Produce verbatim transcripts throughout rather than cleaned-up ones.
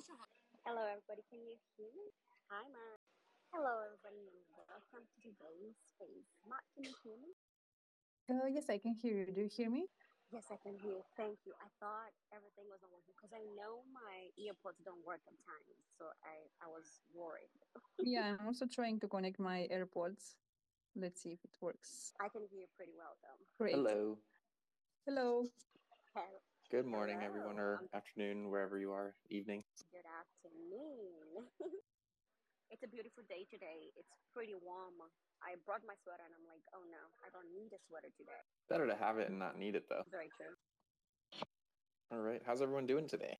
Hello, everybody. Can you hear me? Hi, Mark. Hello, everybody, and welcome to today's space. Mark, can you hear me? Uh, yes, I can hear you. Do you hear me? Yes, I can hear you. Thank you. I thought everything was not working because I know my earpods don't work at times, so I, I was worried. Yeah, I'm also trying to connect my AirPods. Let's see if it works. I can hear you pretty well, though. Great. Hello. Hello. Hel- Good morning, everyone, Hello. or Um, afternoon, wherever you are, evening. good afternoon. It's a beautiful day today. It's pretty warm. I brought my sweater, and I'm like, oh no, I don't need a sweater today. Better to have it and not need it, though. Very true. All right. How's everyone doing today?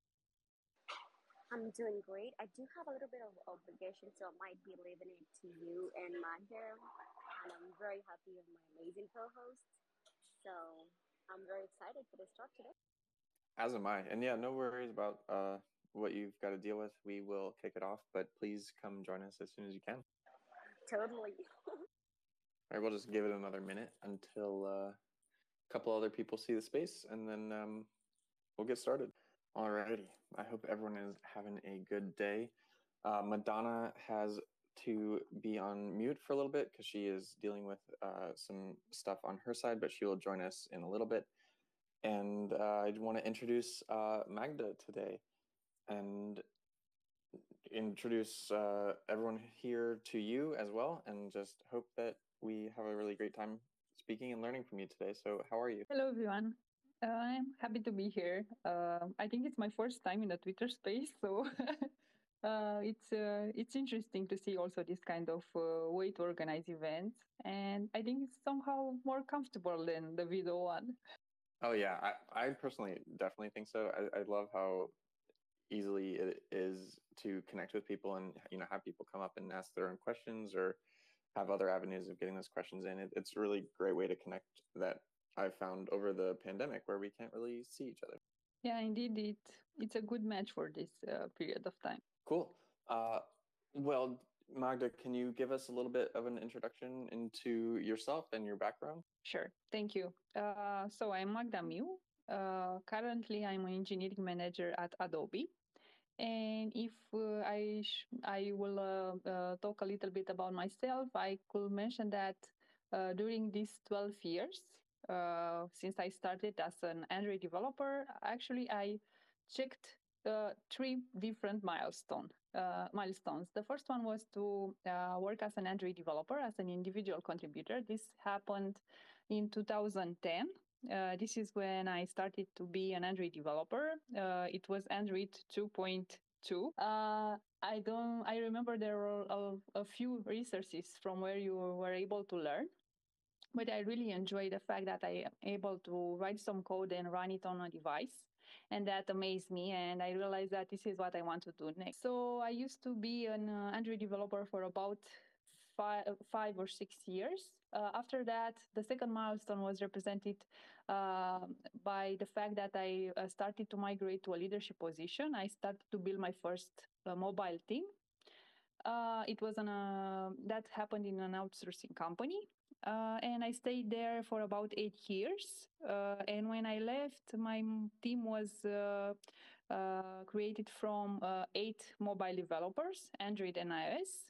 I'm doing great. I do have a little bit of obligation, so I might be leaving it to you and Magda. And I'm very happy with my amazing co-host. So I'm very excited for this talk today. As am I. And yeah, no worries about uh, what you've got to deal with. We will kick it off, but please come join us as soon as you can. Totally. All right. We'll just give it another minute until uh, a couple other people see the space, and then um, we'll get started. All righty. I hope everyone is having a good day. Uh, Madonna has to be on mute for a little bit because she is dealing with uh, some stuff on her side, but she will join us in a little bit. And uh, I want to introduce uh, Magda today and introduce uh, everyone here to you as well, and just hope that we have a really great time speaking and learning from you today. So, how are you? Hello, everyone. Uh, I'm happy to be here. Uh, I think it's my first time in the Twitter space, so uh, it's uh, it's interesting to see also this kind of uh, way to organize events, and I think it's somehow more comfortable than the video one. Oh yeah, I, I personally definitely think so. I, I love how easily it is to connect with people and you know have people come up and ask their own questions or have other avenues of getting those questions in. It, it's a really great way to connect that I've found over the pandemic where we can't really see each other. Yeah, indeed, it it's a good match for this uh, period of time. Cool. Uh, well, Magda, can you give us a little bit of an introduction into yourself and your background? Sure. Thank you. Uh, so I'm Magda Miu. Uh, currently, I'm an engineering manager at Adobe. And if uh, I sh- I will uh, uh, talk a little bit about myself, I could mention that uh, during these twelve years, uh, since I started as an Android developer, actually I checked uh, three different milestone uh, milestones. The first one was to uh, work as an Android developer, as an individual contributor. This happened in two thousand ten. Uh, this is when I started to be an Android developer. Uh, it was Android two point two. Uh, I don't. I remember there were a, a few resources from where you were able to learn, but I really enjoy the fact that I am able to write some code and run it on a device. And that amazed me. And I realized that this is what I want to do next. So I used to be an uh, Android developer for about five, five or six years. Uh, after that, the second milestone was represented uh, by the fact that I uh, started to migrate to a leadership position. I started to build my first uh, mobile team. Uh, it was an uh, that happened in an outsourcing company, uh, and I stayed there for about eight years. Uh, and when I left, my team was uh, uh, created from uh, eight mobile developers, Android and iOS.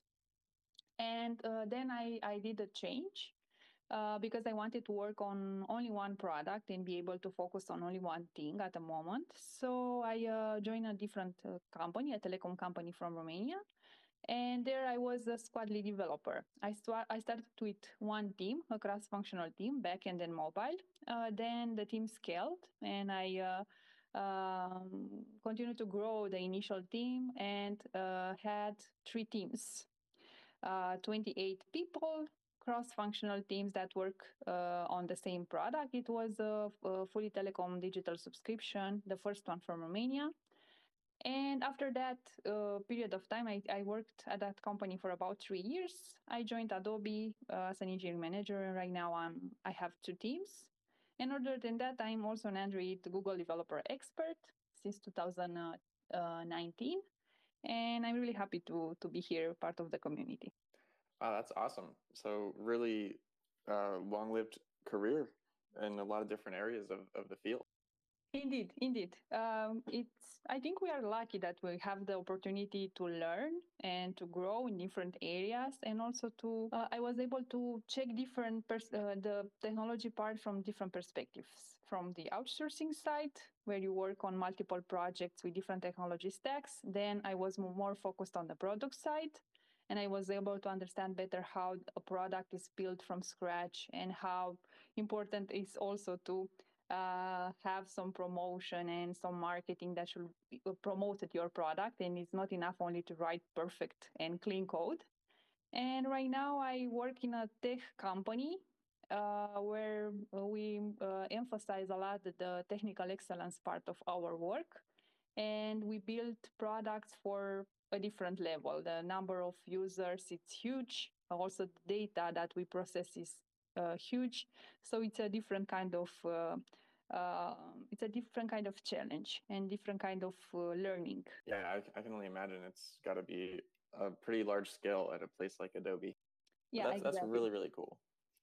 And uh, then I, I did a change uh, because I wanted to work on only one product and be able to focus on only one thing at the moment. So I uh, joined a different uh, company, a telecom company from Romania, and there I was a squad lead developer. I, st- I started with one team, a cross functional team, backend and mobile. Uh, then the team scaled, and I uh, um, continued to grow the initial team and uh, had three teams, uh, twenty-eight people, cross functional teams that work uh, on the same product. It was a, a fully telecom digital subscription, the first one from Romania. And after that uh, period of time, I, I worked at that company for about three years. I joined Adobe uh, as an engineering manager, and right now I'm, I have two teams. And other than that, I'm also an Android Google developer expert since two thousand nineteen. And I'm really happy to, to be here, part of the community. Oh, that's awesome. So really uh, long-lived career in a lot of different areas of, of the field. Indeed, indeed. Um, it's. I think we are lucky that we have the opportunity to learn and to grow in different areas, and also to. Uh, I was able to check different pers- uh, the technology part from different perspectives. From the outsourcing side, where you work on multiple projects with different technology stacks, then I was more focused on the product side, and I was able to understand better how a product is built from scratch and how important is also to uh, have some promotion and some marketing that should be- uh, promote your product, and it's not enough only to write perfect and clean code. And right now I work in a tech company uh, where we uh, emphasize a lot the technical excellence part of our work, and we build products for a different level. The number of users, it's huge. Also the data that we process is uh, huge. So it's a different kind of uh, uh, it's a different kind of challenge and different kind of uh, learning. Yeah, I, I can only imagine it's got to be a pretty large scale at a place like Adobe. But Yeah, that's that's exactly. really really cool.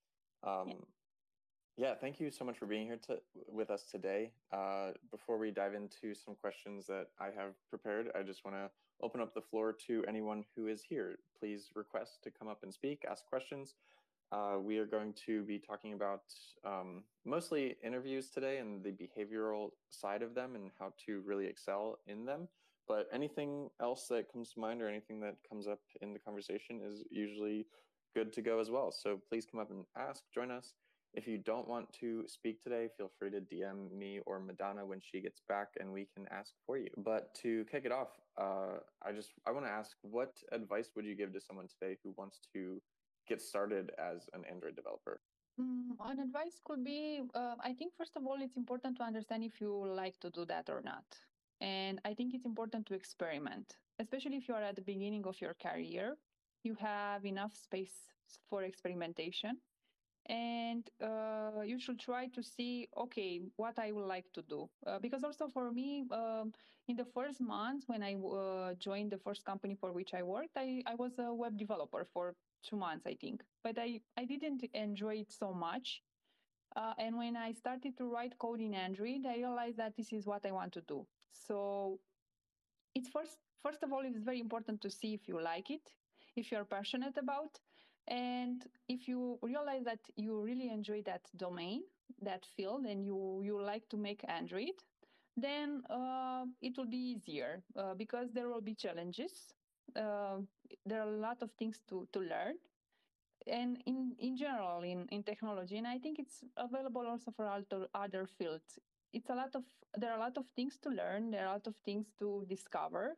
Yeah. Um, yeah, thank you so much for being here to, with us today. Uh, before we dive into some questions that I have prepared, I just want to open up the floor to anyone who is here. Please request to come up and speak, ask questions. Uh, we are going to be talking about um, mostly interviews today and the behavioral side of them and how to really excel in them. But anything else that comes to mind or anything that comes up in the conversation is usually good to go as well. So please come up and ask, join us. If you don't want to speak today, feel free to D M me or Madonna when she gets back and we can ask for you. But to kick it off, uh, I just I want to ask, what advice would you give to someone today who wants to get started as an Android developer? Mm, an advice could be uh, I think, first of all, it's important to understand if you like to do that or not. And I think it's important to experiment, especially if you are at the beginning of your career. You have enough space for experimentation, and uh, you should try to see, okay, what I would like to do. Uh, because also for me, um, in the first month when I uh, joined the first company for which I worked, I, I was a web developer for two months, I think. But I, I didn't enjoy it so much. Uh, and when I started to write code in Android, I realized that this is what I want to do. So it's first first of all, it's very important to see if you like it, if you're passionate about, and if you realize that you really enjoy that domain, that field, and you you like to make Android, then uh, it will be easier uh, because there will be challenges. Uh, there are a lot of things to to learn, and in in general in in technology, and I think it's available also for other other fields. It's a lot of There are a lot of things to learn, there are a lot of things to discover,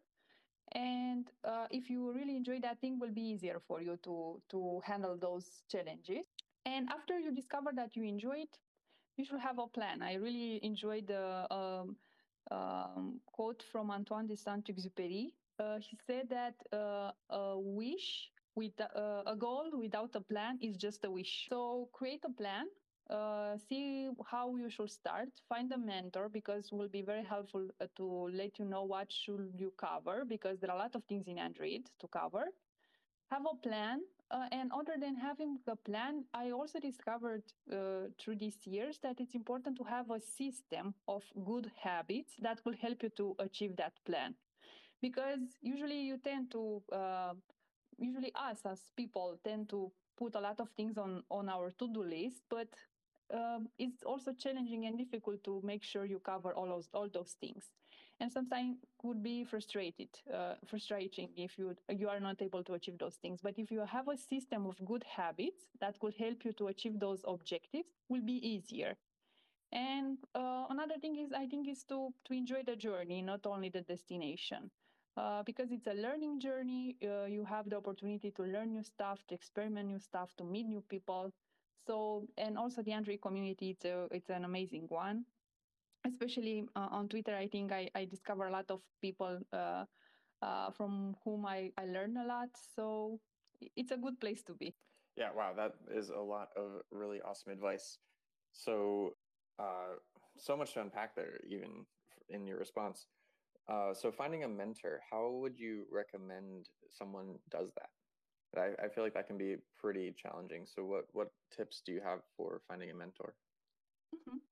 and uh, if you really enjoy that, thing will be easier for you to to handle those challenges. And after you discover that you enjoy it, you should have a plan. I really enjoyed the um, um, quote from Antoine de Saint-Exupéry. Uh, he said that uh, a wish with uh, a goal without a plan is just a wish. So create a plan. Uh, see how you should start. Find a mentor, because it will be very helpful uh, to let you know what should you cover, because there are a lot of things in Android to cover. Have a plan. Uh, and other than having a plan, I also discovered uh, through these years that it's important to have a system of good habits that will help you to achieve that plan. Because usually you tend to, uh, usually us as people tend to put a lot of things on, on our to-do list, but um, it's also challenging and difficult to make sure you cover all those all those things, and sometimes could be frustrated, uh, frustrating if you you are not able to achieve those things. But if you have a system of good habits that could help you to achieve those objectives, will be easier. And uh, another thing is, I think, is to to enjoy the journey, not only the destination. Uh, because it's a learning journey, uh, you have the opportunity to learn new stuff, to experiment new stuff, to meet new people. So, and also the Android community, it's, a, it's an amazing one. Especially uh, on Twitter, I think I, I discover a lot of people uh, uh, from whom I, I learn a lot. So it's a good place to be. Yeah, wow, that is a lot of really awesome advice. So, uh, so much to unpack there, even in your response. Uh, so, finding a mentor, how would you recommend someone does that? I, I feel like that can be pretty challenging. So, what what tips do you have for finding a mentor? Mhm.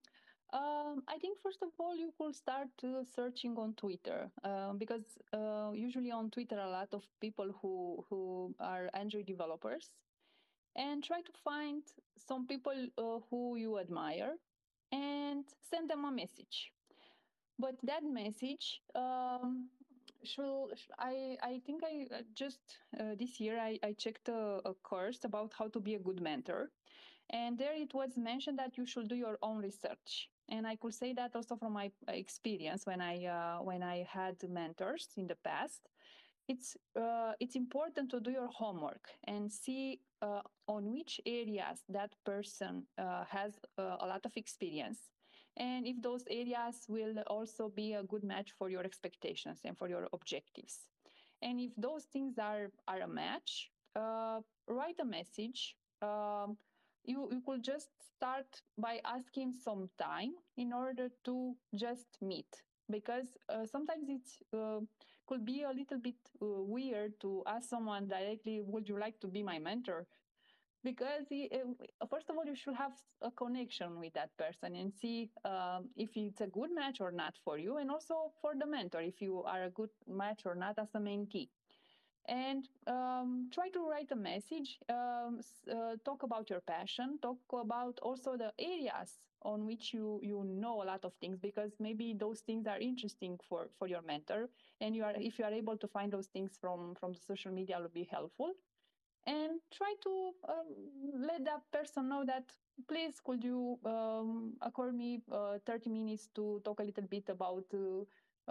Um, I think first of all you could start uh, searching on Twitter uh, because uh, usually on Twitter a lot of people who who are Android developers, and try to find some people uh, who you admire and send them a message. But that message um, should I I think I uh, just uh, this year I, I checked a, a course about how to be a good mentor, and there it was mentioned that you should do your own research. And I could say that also from my experience when I uh, when I had mentors in the past. It's uh, it's important to do your homework and see uh, on which areas that person uh, has uh, a lot of experience, and if those areas will also be a good match for your expectations and for your objectives. And if those things are are a match, uh, write a message. Um, you you could just start by asking some time in order to just meet, because uh, sometimes it's uh, could be a little bit uh, weird to ask someone directly, would you like to be my mentor? Because he, uh, first of all, you should have a connection with that person and see um, if it's a good match or not for you, and also for the mentor, if you are a good match or not as a mentee. And um, try to write a message, um, uh, talk about your passion, talk about also the areas on which you you know a lot of things, because maybe those things are interesting for for your mentor, and you are if you are able to find those things from from the social media, will be helpful. And try to um, let that person know that, please could you um, accord me uh, thirty minutes to talk a little bit about uh,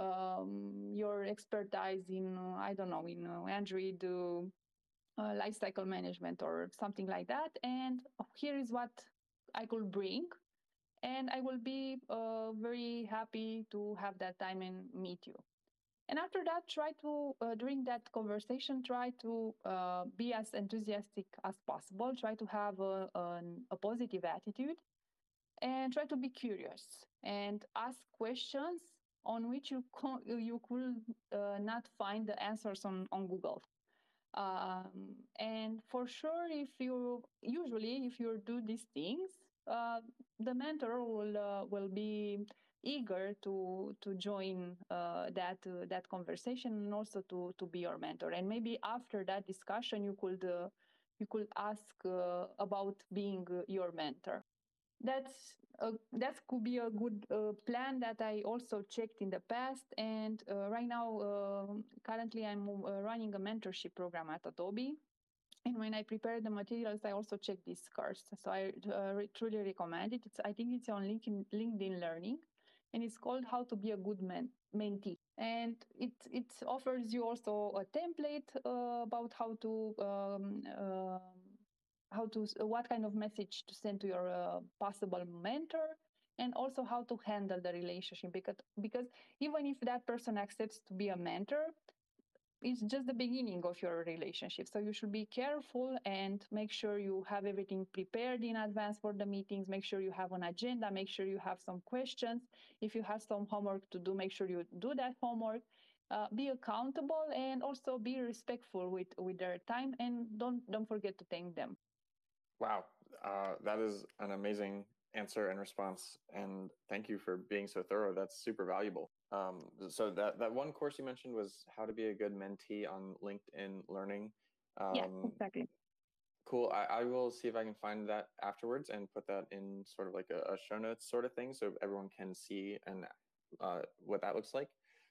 um, your expertise in uh, I don't know, in uh, Android uh, uh, lifecycle management or something like that, and here is what I could bring, and I will be uh, very happy to have that time and meet you. And after that, try to, uh, during that conversation, try to uh, be as enthusiastic as possible. Try to have a, an, a positive attitude, and try to be curious and ask questions on which you, co- you could uh, not find the answers on, on Google. Um, and for sure, if you usually if you do these things, uh, the mentor will uh, will be eager to to join uh, that uh, that conversation, and also to to be your mentor. And maybe after that discussion, you could uh, you could ask uh, about being uh, your mentor. That's a, that could be a good uh, plan that I also checked in the past. And uh, right now, uh, currently, I'm uh, running a mentorship program at Adobe. And when I prepare the materials, I also check this course. So I uh, re- truly recommend it. It's, I think it's on LinkedIn, LinkedIn Learning, and it's called How to Be a Good men- Mentee. And it it offers you also a template uh, about how to um, uh, how to what kind of message to send to your uh, possible mentor, and also how to handle the relationship, because because even if that person accepts to be a mentor, it's just the beginning of your relationship. So you should be careful and make sure you have everything prepared in advance for the meetings. Make sure you have an agenda. Make sure you have some questions. If you have some homework to do, make sure you do that homework. Uh, be accountable, and also be respectful with, with their time, and don't don't forget to thank them. Wow, uh, that is an amazing answer and response, and thank you for being so thorough. That's super valuable. Um, so that that one course you mentioned was how to be a good mentee on LinkedIn Learning. Yeah, Um, exactly. cool. I, I will see if I can find that afterwards and put that in sort of like a, a show notes sort of thing, so everyone can see and uh, what that looks like.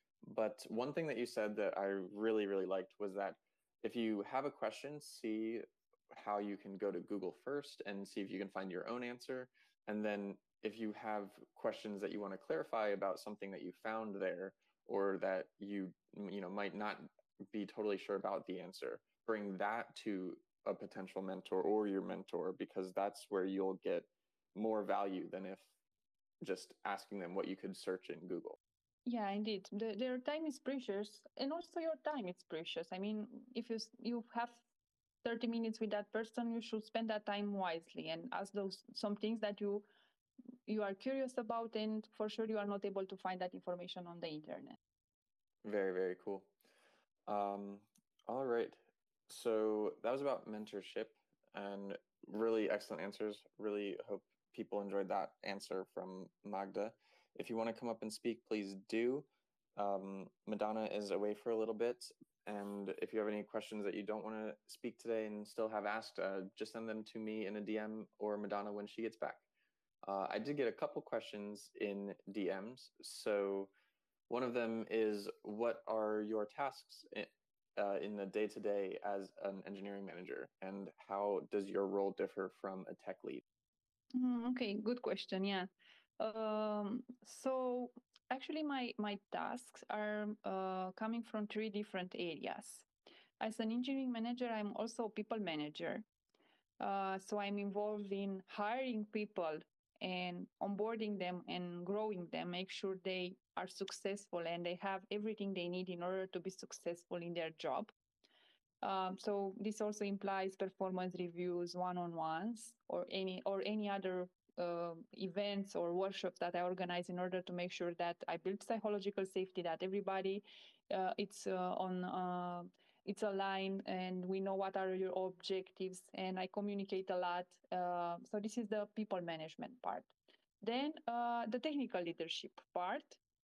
But one thing that you said that I really, really liked was that if you have a question, see how you can go to Google first and see if you can find your own answer. And then if you have questions that you want to clarify about something that you found there, or that you you know might not be totally sure about the answer, bring that to a potential mentor or your mentor, because that's where you'll get more value than if just asking them what you could search in Google. Yeah, indeed. The, their time is precious, and also your time is precious. I mean, if you you have thirty minutes with that person, you should spend that time wisely and ask those some things that you you are curious about, and for sure you are not able to find that information on the internet. Very, very cool. Um, all right. So that was about mentorship, and really excellent answers. Really hope people enjoyed that answer from Magda. If you want to come up and speak, please do. Um, Madonna is away for a little bit, and if you have any questions that you don't want to speak today and still have asked, uh, just send them to me in a D M or Madonna when she gets back. Uh, I did get a couple questions in D Ms. So one of them is, what are your tasks in, uh, in the day-to-day as an engineering manager, and how does your role differ from a tech lead? Mm, okay, good question. Yeah. Um, so actually, my my tasks are uh, coming from three different areas. As an engineering manager, I'm also a people manager. Uh, so I'm involved in hiring people and onboarding them and growing them, make sure they are successful and they have everything they need in order to be successful in their job. Um, so this also implies performance reviews, one-on-ones, or any or any other uh, events or workshops that I organize in order to make sure that I build psychological safety, that everybody uh, it's uh, on uh, it's aligned, and we know what are your objectives, and I communicate a lot. Uh, so this is the people management part. Then uh, the technical leadership part.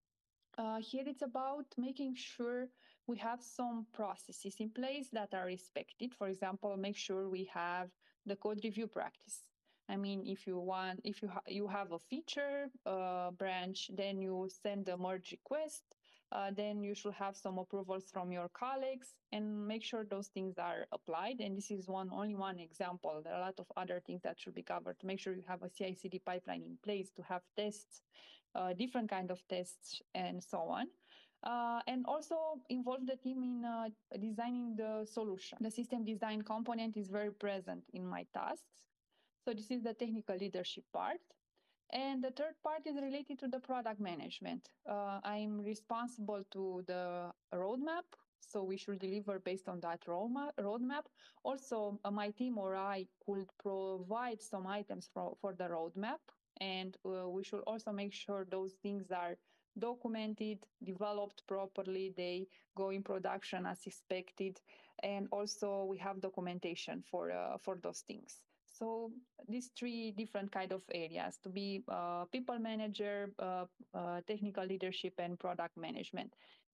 Uh, here it's about making sure we have some processes in place that are respected. For example, make sure we have the code review practice. I mean, if you want, if you ha- you have a feature uh, branch, then you send a merge request. Uh, then you should have some approvals from your colleagues and make sure those things are applied. And this is one only one example. There are a lot of other things that should be covered to make sure you have a C I C D pipeline in place to have tests, uh, different kind of tests, and so on. Uh, and also involve the team in uh, designing the solution. The system design component is very present in my tasks. So this is the technical leadership part. And the third part is related to the product management. Uh, I'm responsible to the roadmap. So we should deliver based on that roadmap. Also, uh, my team or I could provide some items for, for the roadmap. And uh, we should also make sure those things are documented, developed properly, they go in production as expected, and also we have documentation for uh, for those things. So these three different kind of areas to be uh, people manager, uh, uh, technical leadership, and product management.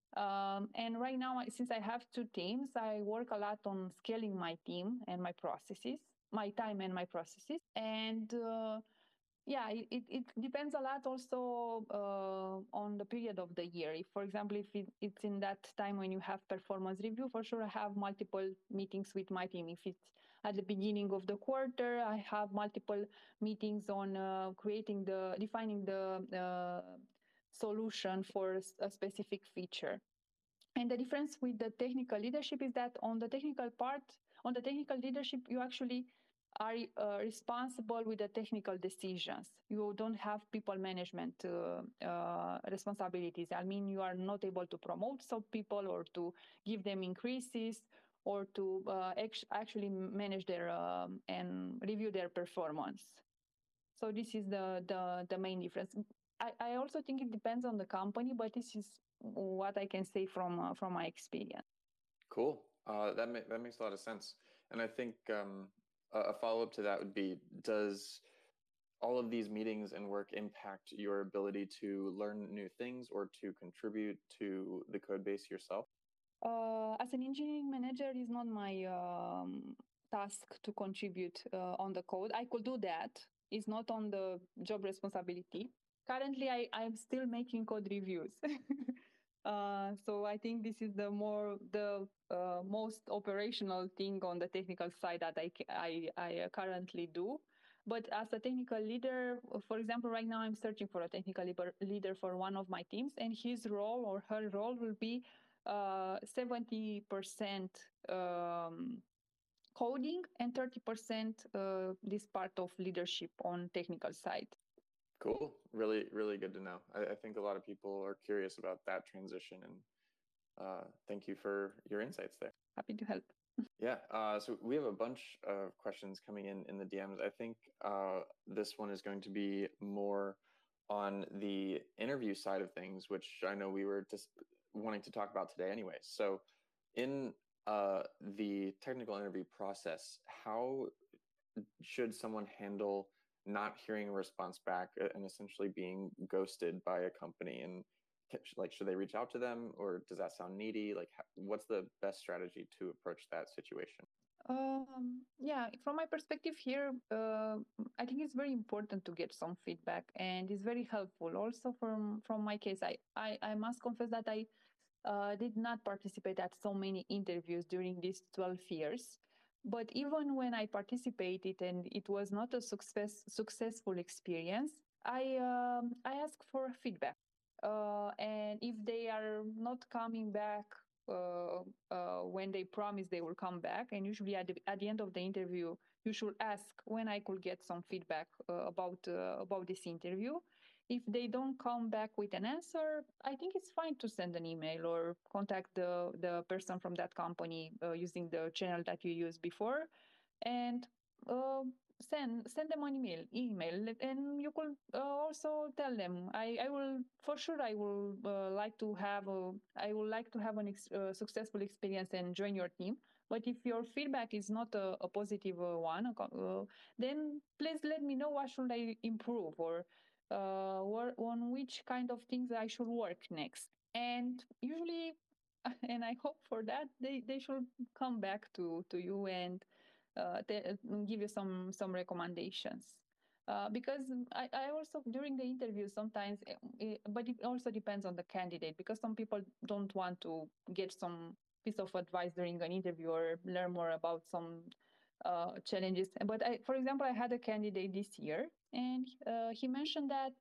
Um, and right now, since I have two teams, I work a lot on scaling my team and my processes, my time and my processes, and uh, yeah, it, it, it depends a lot also uh, on the period of the year. If, for example, if it, it's in that time when you have performance review, for sure I have multiple meetings with my team. If it's at the beginning of the quarter, I have multiple meetings on uh, creating the, defining the uh, solution for a specific feature. And the difference with the technical leadership is that on the technical part, on the technical leadership, you actually are uh, responsible with the technical decisions. You don't have people management uh, uh, responsibilities. I mean, you are not able to promote some people or to give them increases or to uh, act- actually manage their um, and review their performance. So this is the the, the main difference. I, I also think it depends on the company, but this is what I can say from uh, from my experience. Cool. Uh, that ma- that makes a lot of sense. And I think um, a, a follow up to that would be: does all of these meetings and work impact your ability to learn new things or to contribute to the code base yourself? Uh, as an engineering manager, it's not my um, task to contribute uh, on the code. I could do that. It's not on the job responsibility. Currently, I, I'm still making code reviews. uh, so I think this is the more the uh, most operational thing on the technical side that I, I, I currently do. But as a technical leader, for example, right now I'm searching for a technical leader for one of my teams, and his role or her role will be uh, seventy percent um, coding and thirty percent uh, this part of leadership on technical side. Cool. Really, really good to know. I, I think a lot of people are curious about that transition, and uh, thank you for your insights there. Happy to help. Yeah, uh, so we have a bunch of questions coming in in the D Ms. I think uh, this one is going to be more on the interview side of things, which I know we were just wanting to talk about today anyway. So in uh, the technical interview process, how should someone handle not hearing a response back and essentially being ghosted by a company, and like, should they reach out to them, or does that sound needy? Like, what's the best strategy to approach that situation? Um, yeah, from my perspective here, uh, I think it's very important to get some feedback, and it's very helpful. Also, from from my case, I I, I must confess that I uh, did not participate at so many interviews during these twelve years. But even when I participated and it was not a success successful experience, I um, I ask for feedback. Uh, and if they are not coming back uh, uh, when they promise they will come back, and usually at the, at the end of the interview, you should ask when I could get some feedback uh, about uh, about this interview. If they don't come back with an answer, I think it's fine to send an email or contact the, the person from that company uh, using the channel that you used before, and uh, send send them an email email and you could uh, also tell them, I, I will for sure I will uh, like to have a I would like to have an ex- uh, successful experience and join your team. But if your feedback is not a, a positive uh, one, uh, then please let me know what should I improve, or uh, or on which kind of things I should work next. And usually, and I hope for that, they, they should come back to, to you and uh, te- give you some some recommendations. Uh, because I, I also during the interview sometimes, uh, but it also depends on the candidate, because some people don't want to get some piece of advice during an interview or learn more about some uh, challenges. But I, for example, I had a candidate this year, and uh, he mentioned that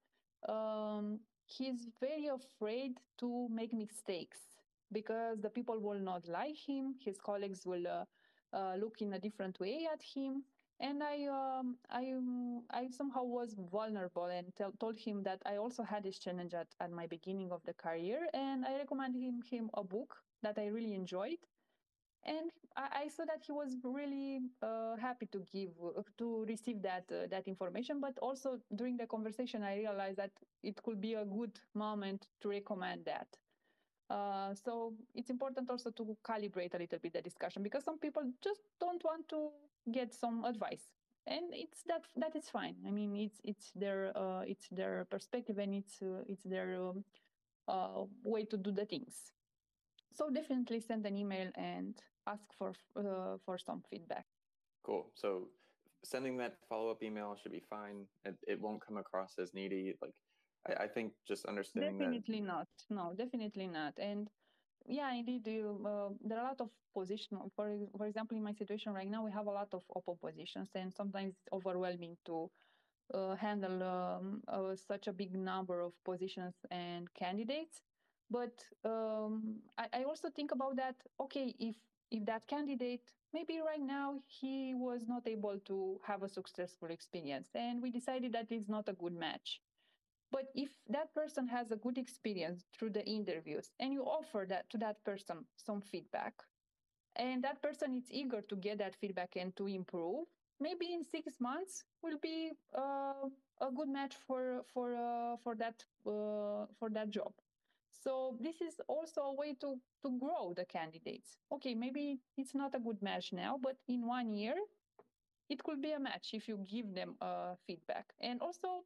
um, he's very afraid to make mistakes because the people will not like him. His colleagues will uh, uh, look in a different way at him. And I, um, I, um, I somehow was vulnerable and tell, told him that I also had this challenge at, at my beginning of the career, and I recommended him, him a book that I really enjoyed. And I, I saw that he was really uh, happy to give uh, to receive that uh, that information. But also during the conversation, I realized that it could be a good moment to recommend that. Uh, so it's important also to calibrate a little bit the discussion, because some people just don't want to get some advice, and it's that that is fine. I mean, it's it's their uh, it's their perspective, and it's uh, it's their um, uh, way to do the things. So definitely send an email and ask for uh, for some feedback. Cool. So sending that follow-up email should be fine. It, it won't come across as needy. Like, I, I think just understanding Definitely that. not. No, definitely not. And yeah, indeed, you, uh, there are a lot of positions. For for example, in my situation right now, we have a lot of open positions, and sometimes it's overwhelming to uh, handle um, uh, such a big number of positions and candidates. But um, I, I also think about that. Okay, if if that candidate, maybe right now he was not able to have a successful experience, and we decided that it's not a good match. But if that person has a good experience through the interviews, and you offer that to that person some feedback, and that person is eager to get that feedback and to improve, maybe in six months will be uh, a good match for for uh, for that uh, for that job. So this is also a way to to grow the candidates. Okay, maybe it's not a good match now, but in one year it could be a match if you give them uh, feedback. And also,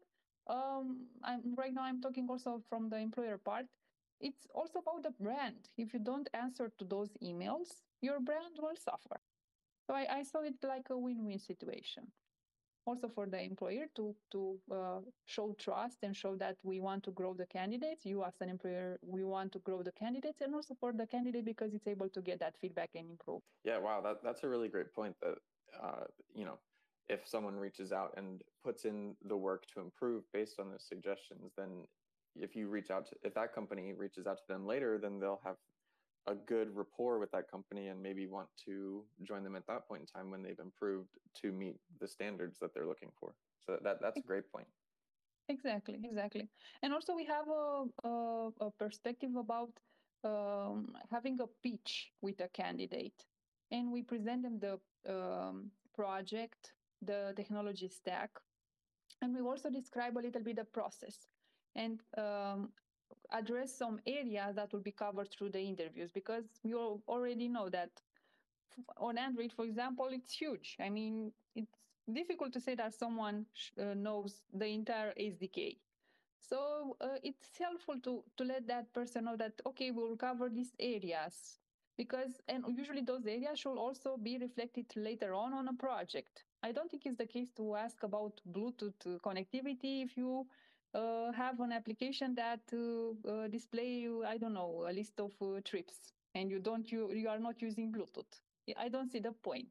um, I'm right now I'm talking also from the employer part. It's also about the brand. If you don't answer to those emails, your brand will suffer. So I, I saw it like a win-win situation. Also for the employer to to uh, show trust and show that we want to grow the candidates. You as an employer, we want to grow the candidates, and also for the candidate because it's able to get that feedback and improve. Yeah, wow, that, that's a really great point. That uh, you know, if someone reaches out and puts in the work to improve based on those suggestions, then if you reach out to, if that company reaches out to them later, then they'll have a good rapport with that company and maybe want to join them at that point in time when they've improved to meet the standards that they're looking for. So that that's a great point. Exactly, exactly. And also we have a, a, a perspective about um, having a pitch with a candidate, and we present them the um, project, the technology stack, and we also describe a little bit the process and um, address some areas that will be covered through the interviews, because you already know that on Android, for example, it's huge. I mean, it's difficult to say that someone sh- uh, knows the entire S D K. So uh, it's helpful to to let that person know that okay, we'll cover these areas because and usually those areas should also be reflected later on on a project. I don't think it's the case to ask about Bluetooth uh, connectivity if you uh, have an application that uh, uh, display I don't know a list of uh, trips and you don't you you are not using Bluetooth. I don't see the point.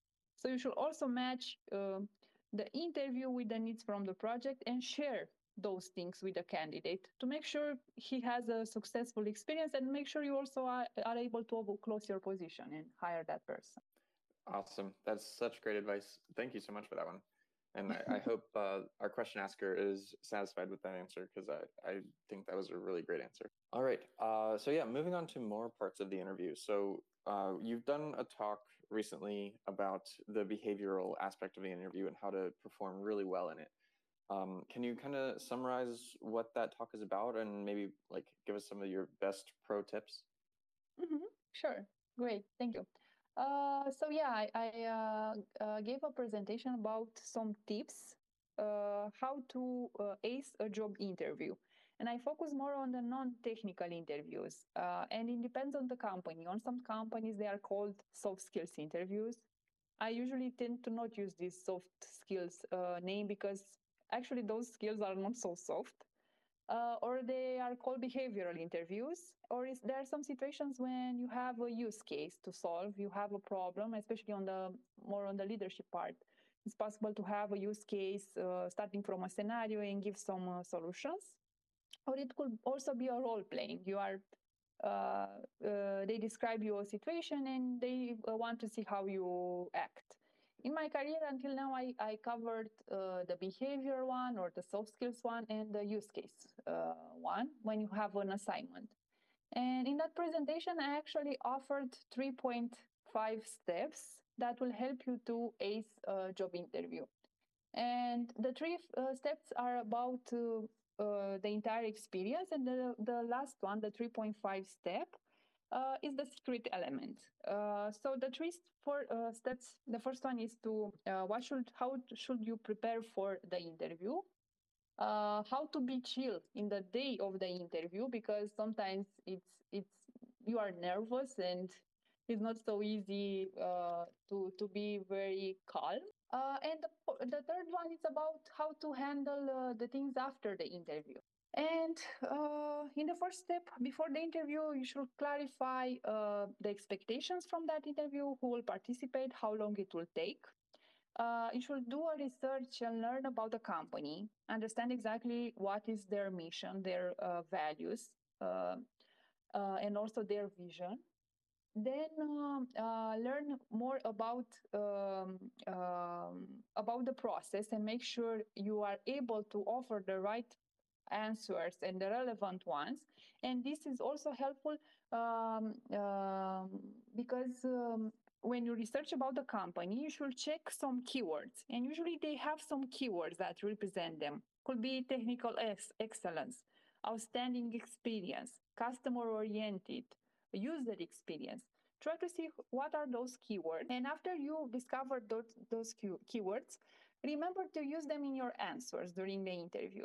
So you should also match uh, the interview with the needs from the project and share those things with the candidate to make sure he has a successful experience and make sure you also are, are able to close your position and hire that person. Awesome. That's such great advice. Thank you so much for that one. And I, I hope uh, our question asker is satisfied with that answer because I, I think that was a really great answer. All right. Uh, so, yeah, moving on to more parts of the interview. So, uh, you've done a talk recently about the behavioral aspect of the interview and how to perform really well in it. Um, can you kind of summarize what that talk is about and maybe like give us some of your best pro tips? Mm-hmm. Sure. Great. Thank you. Uh, so yeah, I, I uh, uh, gave a presentation about some tips uh, how to uh, ace a job interview. And I focus more on the non-technical interviews. Uh, and it depends on the company. On some companies, they are called soft skills interviews. I usually tend to not use this soft skills uh, name because actually those skills are not so soft uh, or they are called behavioral interviews, or is there are some situations when you have a use case to solve, you have a problem, especially on the more on the leadership part. It's possible to have a use case uh, starting from a scenario and give some uh, solutions, or it could also be a role playing. You are uh, uh, they describe your situation and they uh, want to see how you act. In my career until now, I, I covered uh, the behavior one or the soft skills one and the use case uh, one when you have an assignment. And in that presentation, I actually offered three point five steps that will help you to ace a job interview. And the three uh, steps are about uh, uh, the entire experience. And the, the last one, the three point five step, uh, is the secret element. Uh, so the three four uh, steps. The first one is to uh, what should how should you prepare for the interview? Uh, how to be chill in the day of the interview because sometimes it's it's you are nervous and it's not so easy uh, to to be very calm. Uh, and the, the third one is about how to handle uh, the things after the interview. And uh, in the first step, before the interview, you should clarify uh, the expectations from that interview, who will participate, how long it will take. Uh, you should do a research and learn about the company, understand exactly what is their mission, their uh, values, uh, uh, and also their vision. Then um, uh, learn more about um, um, about the process and make sure you are able to offer the right answers and the relevant ones. And this is also helpful um, um, because um, when you research about the company, you should check some keywords. And usually they have some keywords that represent them. Could be technical ex- excellence, outstanding experience, customer oriented, user experience. Try to see what are those keywords. And after you discover those, those keywords, remember to use them in your answers during the interview.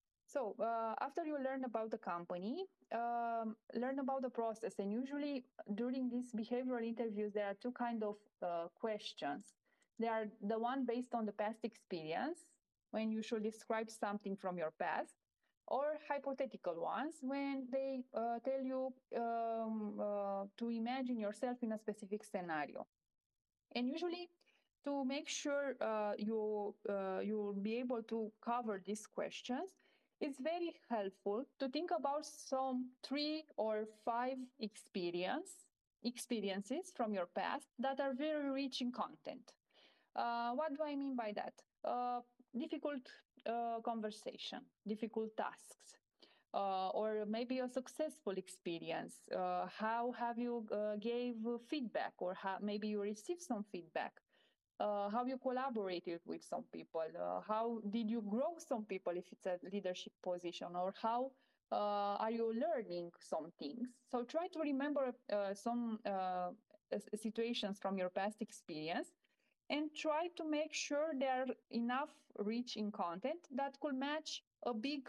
So uh, after you learn about the company, um, learn about the process. And usually during these behavioral interviews, there are two kind of uh, questions. There are the one based on the past experience, when you should describe something from your past, or hypothetical ones, when they uh, tell you um, uh, to imagine yourself in a specific scenario. And usually to make sure uh, you, uh, you will be able to cover these questions, it's very helpful to think about some three or five experience, experiences from your past that are very rich in content. Uh, what do I mean by that? Uh, difficult uh, conversation, difficult tasks, uh, or maybe a successful experience. Uh, how have you uh, gave feedback, or how, maybe you received some feedback? Uh, how you collaborated with some people? Uh, how did you grow some people if it's a leadership position? Or how uh, are you learning some things? So try to remember uh, some uh, situations from your past experience and try to make sure there are enough rich in content that could match a big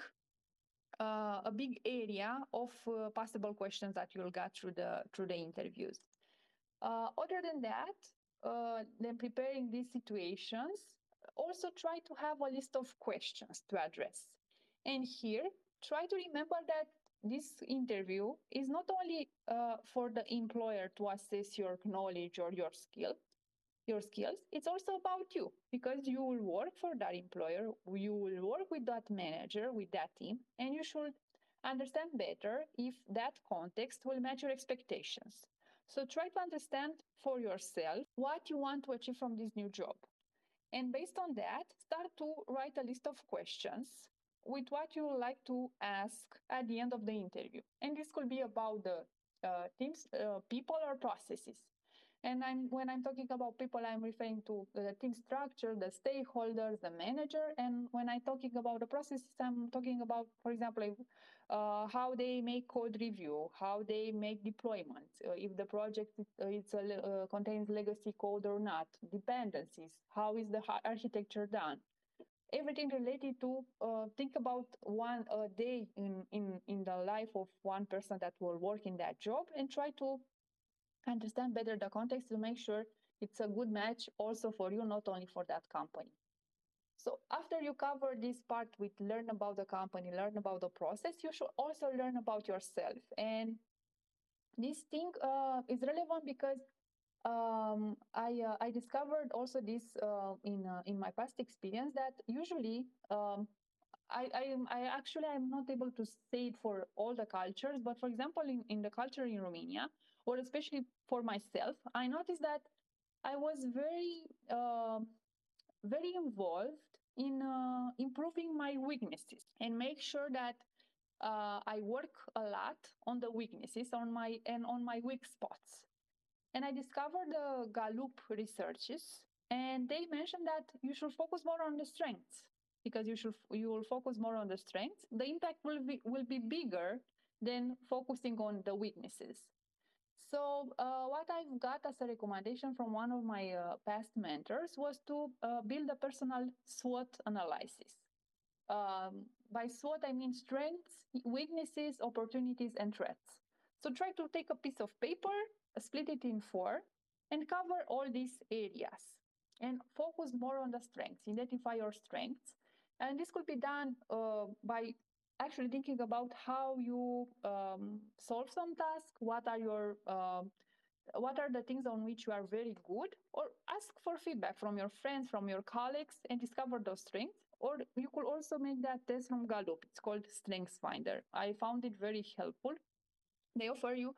uh, a big area of uh, possible questions that you'll get through the through the interviews. Uh, other than that, uh, then preparing these situations, also try to have a list of questions to address. And here, try to remember that this interview is not only uh, for the employer to assess your knowledge or your skill, your skills, it's also about you because you will work for that employer, you will work with that manager, with that team, and you should understand better if that context will match your expectations. So try to understand for yourself what you want to achieve from this new job. And based on that, start to write a list of questions with what you would like to ask at the end of the interview. And this could be about the uh, teams, uh, people, or processes. And I'm, when I'm talking about people, I'm referring to the team structure, the stakeholders, the manager. And when I'm talking about the processes, I'm talking about, for example, uh, how they make code review, how they make deployment, uh, if the project uh, it's a, uh, contains legacy code or not, dependencies, how is the architecture done. Everything related to uh, think about one uh, day in, in, in the life of one person that will work in that job and try to understand better the context to make sure it's a good match also for you, not only for that company. So after you cover this part with learn about the company, learn about the process, you should also learn about yourself. And this thing uh, is relevant because um, I uh, I discovered also this uh, in uh, in my past experience that usually um, I, I I actually I'm not able to say it for all the cultures, but for example in, in the culture in Romania, or especially for myself, I noticed that I was very uh, very involved in uh, improving my weaknesses and make sure that uh, I work a lot on the weaknesses on my and on my weak spots. And I discovered the Gallup researches, and they mentioned that you should focus more on the strengths because you should you will focus more on the strengths. The impact will be will be bigger than focusing on the weaknesses. So uh, what I've got as a recommendation from one of my uh, past mentors was to uh, build a personal SWOT analysis. Um, by SWOT, I mean strengths, weaknesses, opportunities, and threats. So try to take a piece of paper, split it in four, and cover all these areas and focus more on the strengths, identify your strengths. And this could be done uh, by actually thinking about how you um, solve some task, what are your uh, what are the things on which you are very good, or ask for feedback from your friends, from your colleagues, and discover those strengths. Or you could also make that test from Gallup. It's called Strengths Finder. I found it very helpful. They offer you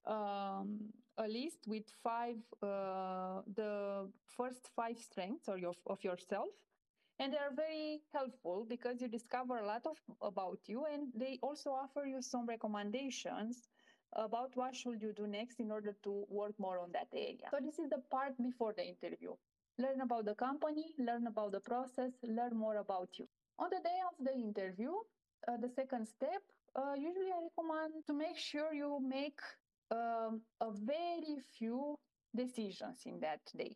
um, a list with five, uh, the first five strengths or your, of yourself. And they are very helpful because you discover a lot of about you, and they also offer you some recommendations about what should you do next in order to work more on that area. So this is the part before the interview. Learn about the company, learn about the process, learn more about you. On the day of the interview, uh, the second step, uh, usually I recommend to make sure you make um, a very few decisions in that date.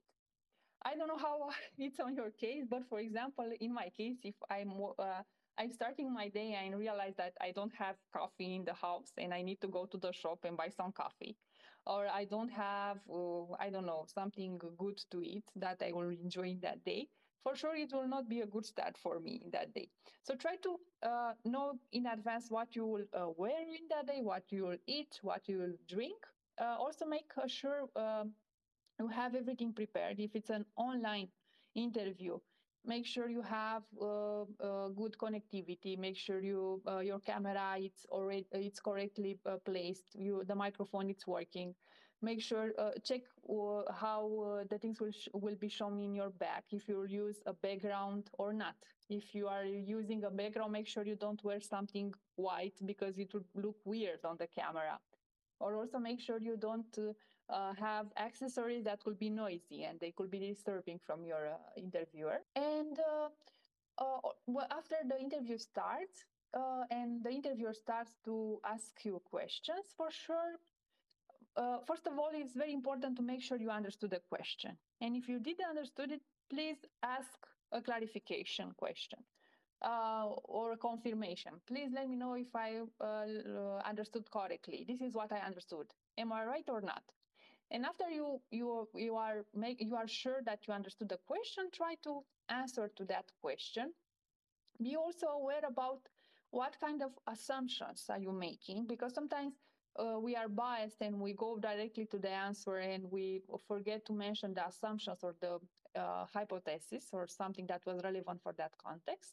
I don't know how it's on your case, but for example, in my case, if I'm uh, I'm starting my day and realize that I don't have coffee in the house and I need to go to the shop and buy some coffee, or I don't have uh, I don't know something good to eat that I will enjoy in that day, for sure it will not be a good start for me in that day. So try to uh, know in advance what you will uh, wear in that day, what you will eat, what you will drink. Uh, also make sure. Uh, you have everything prepared. If it's an online interview, make sure you have uh, uh, good connectivity. Make sure you uh, your camera it's already it's correctly uh, placed. You the microphone it's working. Make sure uh, check uh, how uh, the things will sh- will be shown in your back. If you use a background or not. If you are using a background, make sure you don't wear something white because it would look weird on the camera. Or also make sure you don't uh, uh, have accessories that could be noisy and they could be disturbing from your uh, interviewer. And uh, uh, well, after the interview starts uh, and the interviewer starts to ask you questions, for sure, uh, first of all, it's very important to make sure you understood the question. And if you didn't understood it, please ask a clarification question uh, or a confirmation. Please let me know if I uh, understood correctly. This is what I understood. Am I right or not? And after you you you are make you are sure that you understood the question, try to answer to that question. Be also aware about what kind of assumptions are you making, because sometimes uh, we are biased and we go directly to the answer and we forget to mention the assumptions or the uh, hypothesis or something that was relevant for that context.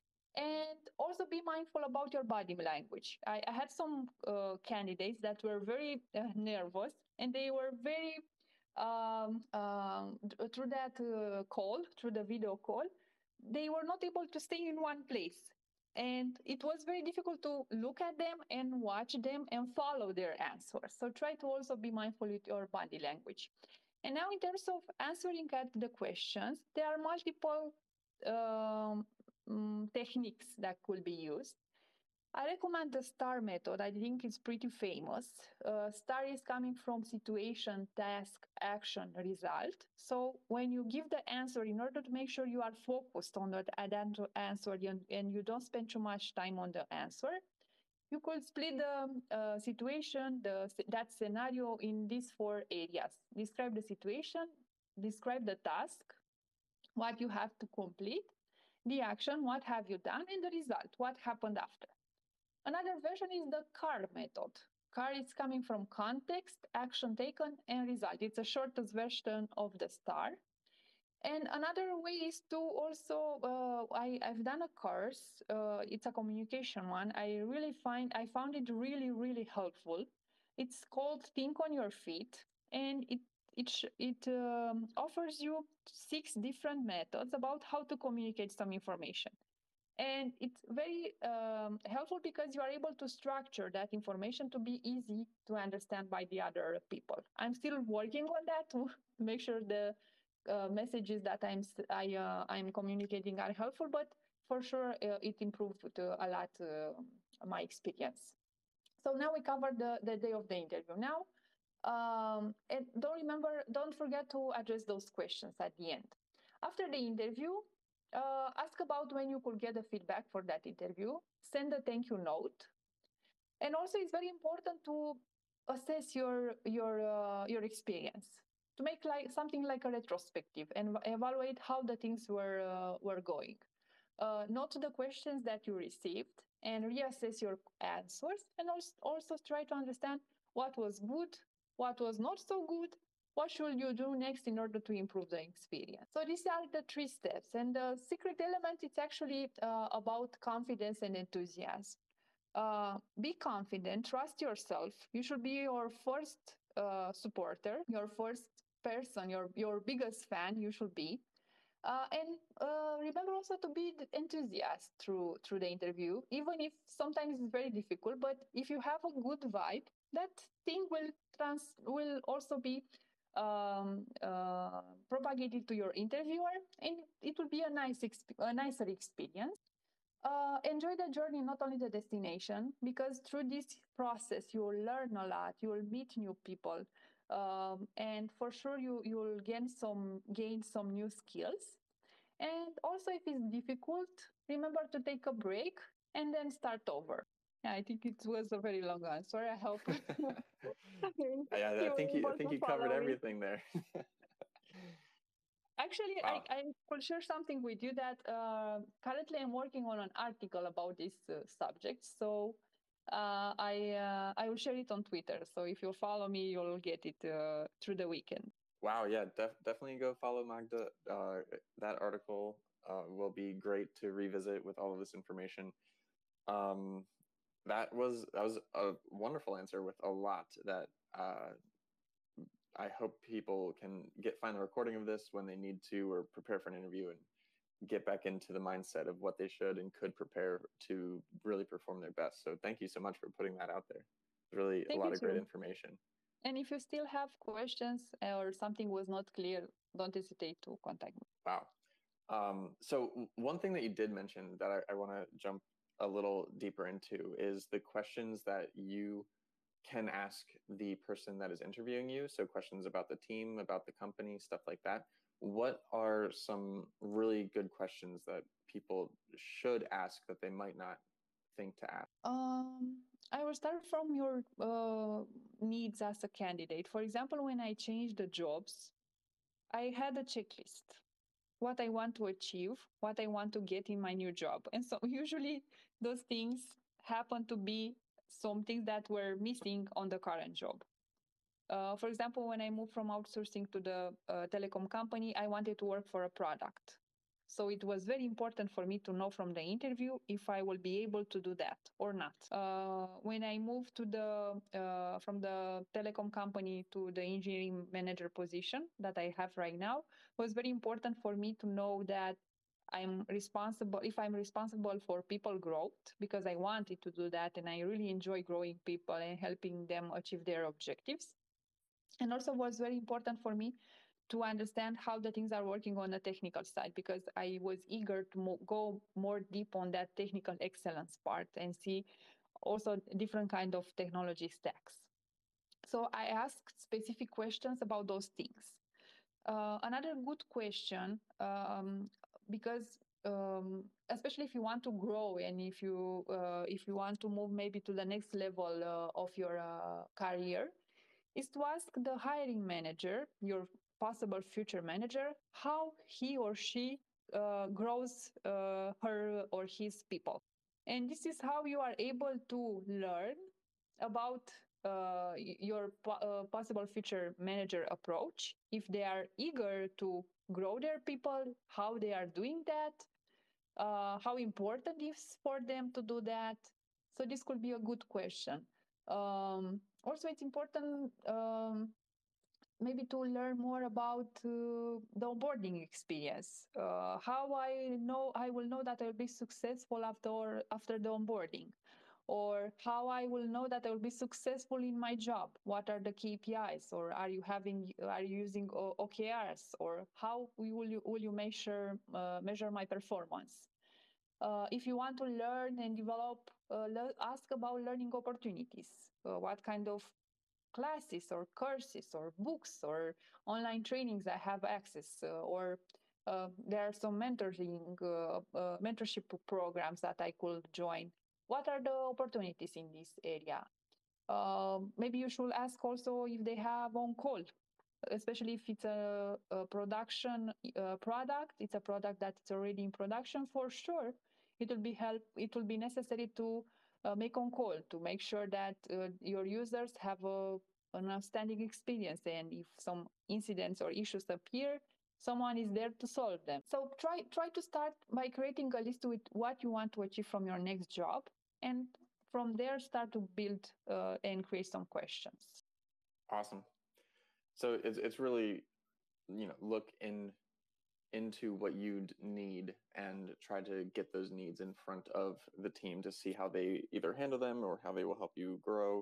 And also be mindful about your body language. I, I had some uh, candidates that were very uh, nervous, and they were very um, um, through that uh, call, through the video call, they were not able to stay in one place. And it was very difficult to look at them and watch them and follow their answers. So try to also be mindful with your body language. And now, in terms of answering at the questions, there are multiple um, um, techniques that could be used. I recommend the STAR method. I think it's pretty famous. Uh, STAR is coming from situation, task, action, result. So when you give the answer, in order to make sure you are focused on that answer and you don't spend too much time on the answer, you could split the uh, situation, the, that scenario in these four areas. Describe the situation, describe the task, what you have to complete, the action, what have you done, and the result, what happened after. Another version is the CAR method. CAR is coming from context, action taken, and result. It's a shortest version of the STAR. And another way is to also, uh, I, I've done a course, uh, it's a communication one. I really find, I found it really, really helpful. It's called Think on Your Feet, and it it, it um, offers you six different methods about how to communicate some information. And it's very um, helpful because you are able to structure that information to be easy to understand by the other people. I'm still working on that to make sure the uh, messages that I'm I, uh, I'm communicating are helpful, but for sure uh, it improved uh, a lot uh, my experience. So now we covered the, the day of the interview. Now, um, and don't remember, don't forget to address those questions at the end. After the interview, uh, ask about when you could get the feedback for that interview, send a thank you note. And also it's very important to assess your, your, uh, your experience, to make like something like a retrospective and evaluate how the things were, uh, were going. Uh, note the questions that you received and reassess your answers, and also, also try to understand what was good, what was not so good, what should you do next in order to improve the experience. So these are the three steps. And the secret element, it's actually uh, about confidence and enthusiasm. Uh, be confident, trust yourself. You should be your first uh, supporter, your first person, your, your biggest fan you should be. Uh, and uh, remember also to be enthusiastic through through the interview, even if sometimes it's very difficult. But if you have a good vibe, that thing will trans will also be um, uh, propagated to your interviewer, and it will be a nice exp- a nicer experience. Uh, enjoy the journey, not only the destination, because through this process you will learn a lot. You will meet new people. Um, and for sure you you will gain some gain some new skills. And also, if it's difficult, remember to take a break and then start over. Yeah, I think it was a very long answer. I hope I, I think you I think you covered everything there. Actually, wow. I, I will share something with you that uh, currently I'm working on an article about this uh, subject. So uh, I uh, I will share it on Twitter. So if you follow me, you'll get it uh, through the weekend. Wow, yeah, def- definitely go follow Magda. Uh, that article uh, will be great to revisit with all of this information. Um, that was that was a wonderful answer with a lot that uh, I hope people can get find the recording of this when they need to or prepare for an interview and get back into the mindset of what they should and could prepare to really perform their best. So thank you so much for putting that out there. Really thank a lot of great too. information. And if you still have questions or something was not clear, don't hesitate to contact me. Wow. Um, so one thing that you did mention that I, I want to jump a little deeper into is the questions that you can ask the person that is interviewing you. So questions about the team, about the company, stuff like that. What are some really good questions that people should ask that they might not think to ask? Um, I will start from your uh, needs as a candidate. For example, when I changed the jobs, I had a checklist. What I want to achieve, what I want to get in my new job. And so usually those things happen to be some things that were missing on the current job. Uh, for example, when I moved from outsourcing to the uh, telecom company, I wanted to work for a product. So it was very important for me to know from the interview if I will be able to do that or not. Uh, when I moved to the uh, from the telecom company to the engineering manager position that I have right now, it was very important for me to know that I'm responsible, if I'm responsible for people growth, because I wanted to do that and I really enjoy growing people and helping them achieve their objectives. And also was very important for me to understand how the things are working on the technical side, because I was eager to mo- go more deep on that technical excellence part and see also different kind of technology stacks. So I asked specific questions about those things. Uh, another good question, um, because um, especially if you want to grow and if you uh, if you want to move maybe to the next level uh, of your uh, career, is to ask the hiring manager, your possible future manager, how he or she uh, grows uh, her or his people. And this is how you are able to learn about uh, your po- uh, possible future manager approach, if they are eager to grow their people, how they are doing that, uh, how important it is for them to do that. So this could be a good question. Um, also, it's important um, maybe to learn more about uh, the onboarding experience. Uh, how I know I will know that I will be successful after after the onboarding, or how I will know that I will be successful in my job. What are the K P Is, or are you having are you using O K Rs, or how will you will you measure uh, measure my performance? Uh, if you want to learn and develop, uh, le- ask about learning opportunities. Uh, what kind of classes or courses or books or online trainings I have access, uh, or uh, there are some mentoring, uh, uh, mentorship programs that I could join. What are the opportunities in this area? Uh, maybe you should ask also if they have on call, especially if it's a, a production uh, product. It's a product that's already in production. For sure, it will be help. It will be necessary to uh, make on call to make sure that uh, your users have a, an outstanding experience, and if some incidents or issues appear, someone is there to solve them. So try try to start by creating a list with what you want to achieve from your next job, and from there start to build uh, and create some questions. Awesome. So it's it's really, you know, look in into what you'd need and try to get those needs in front of the team to see how they either handle them or how they will help you grow,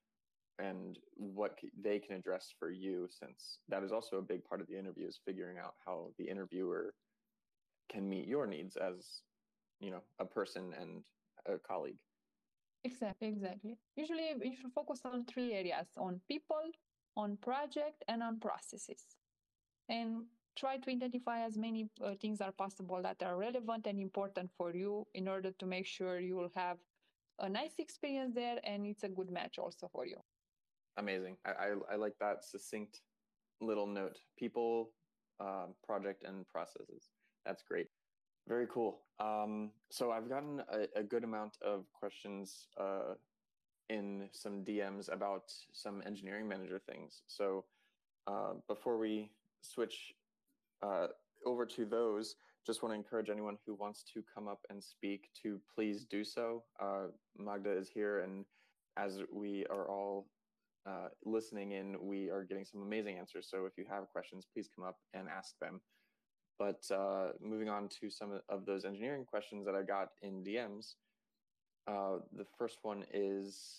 and what they can address for you, since that is also a big part of the interview, is figuring out how the interviewer can meet your needs as, you know, a person and a colleague. Exactly, exactly. Usually you should focus on three areas: on people, on project, and on processes. And try to identify as many uh, things as possible that are relevant and important for you in order to make sure you will have a nice experience there and it's a good match also for you. Amazing. I, I, I like that succinct little note. People, uh, project, and processes. That's great. Very cool. Um, so I've gotten a, a good amount of questions uh, in some D Ms about some engineering manager things. So uh, before we switch uh, over to those, just want to encourage anyone who wants to come up and speak to please do so. Uh, Magda is here, and as we are all uh, listening in, we are getting some amazing answers. So if you have questions, please come up and ask them. But uh, moving on to some of those engineering questions that I got in D Ms, uh, the first one is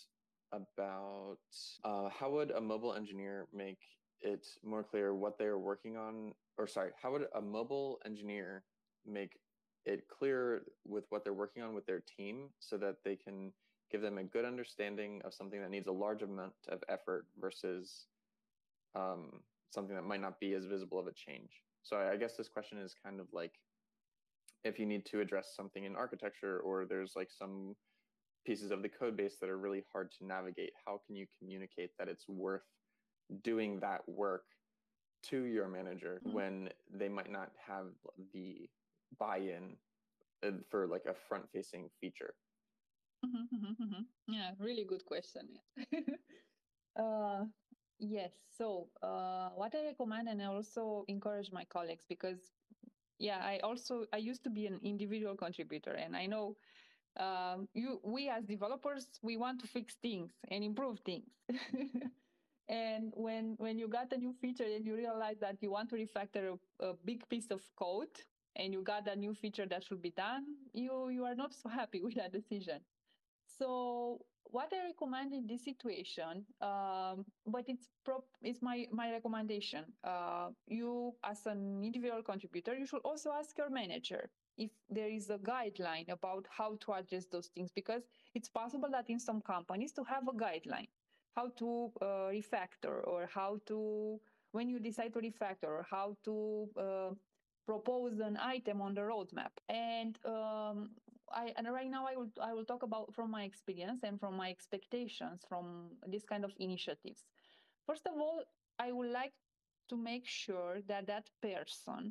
about uh, how would a mobile engineer make it more clear what they are working on, or sorry, how would a mobile engineer make it clear with what they're working on with their team so that they can give them a good understanding of something that needs a large amount of effort versus um, something that might not be as visible of a change. So I guess this question is kind of like, if you need to address something in architecture, or there's like some pieces of the code base that are really hard to navigate, how can you communicate that it's worth doing that work to your manager mm-hmm. when they might not have the buy-in for like a front-facing feature? Mm-hmm, mm-hmm, mm-hmm. Yeah, really good question. uh, yes. So uh, what I recommend, and I also encourage my colleagues, because yeah, I also I used to be an individual contributor, and I know um, you we as developers, we want to fix things and improve things. And when when you got a new feature and you realize that you want to refactor a, a big piece of code, and you got a new feature that should be done, you you are not so happy with that decision. So what I recommend in this situation, um, but it's prop, it's my my recommendation. Uh, you as an individual contributor, you should also ask your manager if there is a guideline about how to address those things, because it's possible that in some companies to have a guideline how to uh, refactor, or how to, when you decide to refactor, or how to uh, propose an item on the roadmap. And um, I, and right now I will I will talk about from my experience and from my expectations from this kind of initiatives. First of all, I would like to make sure that that person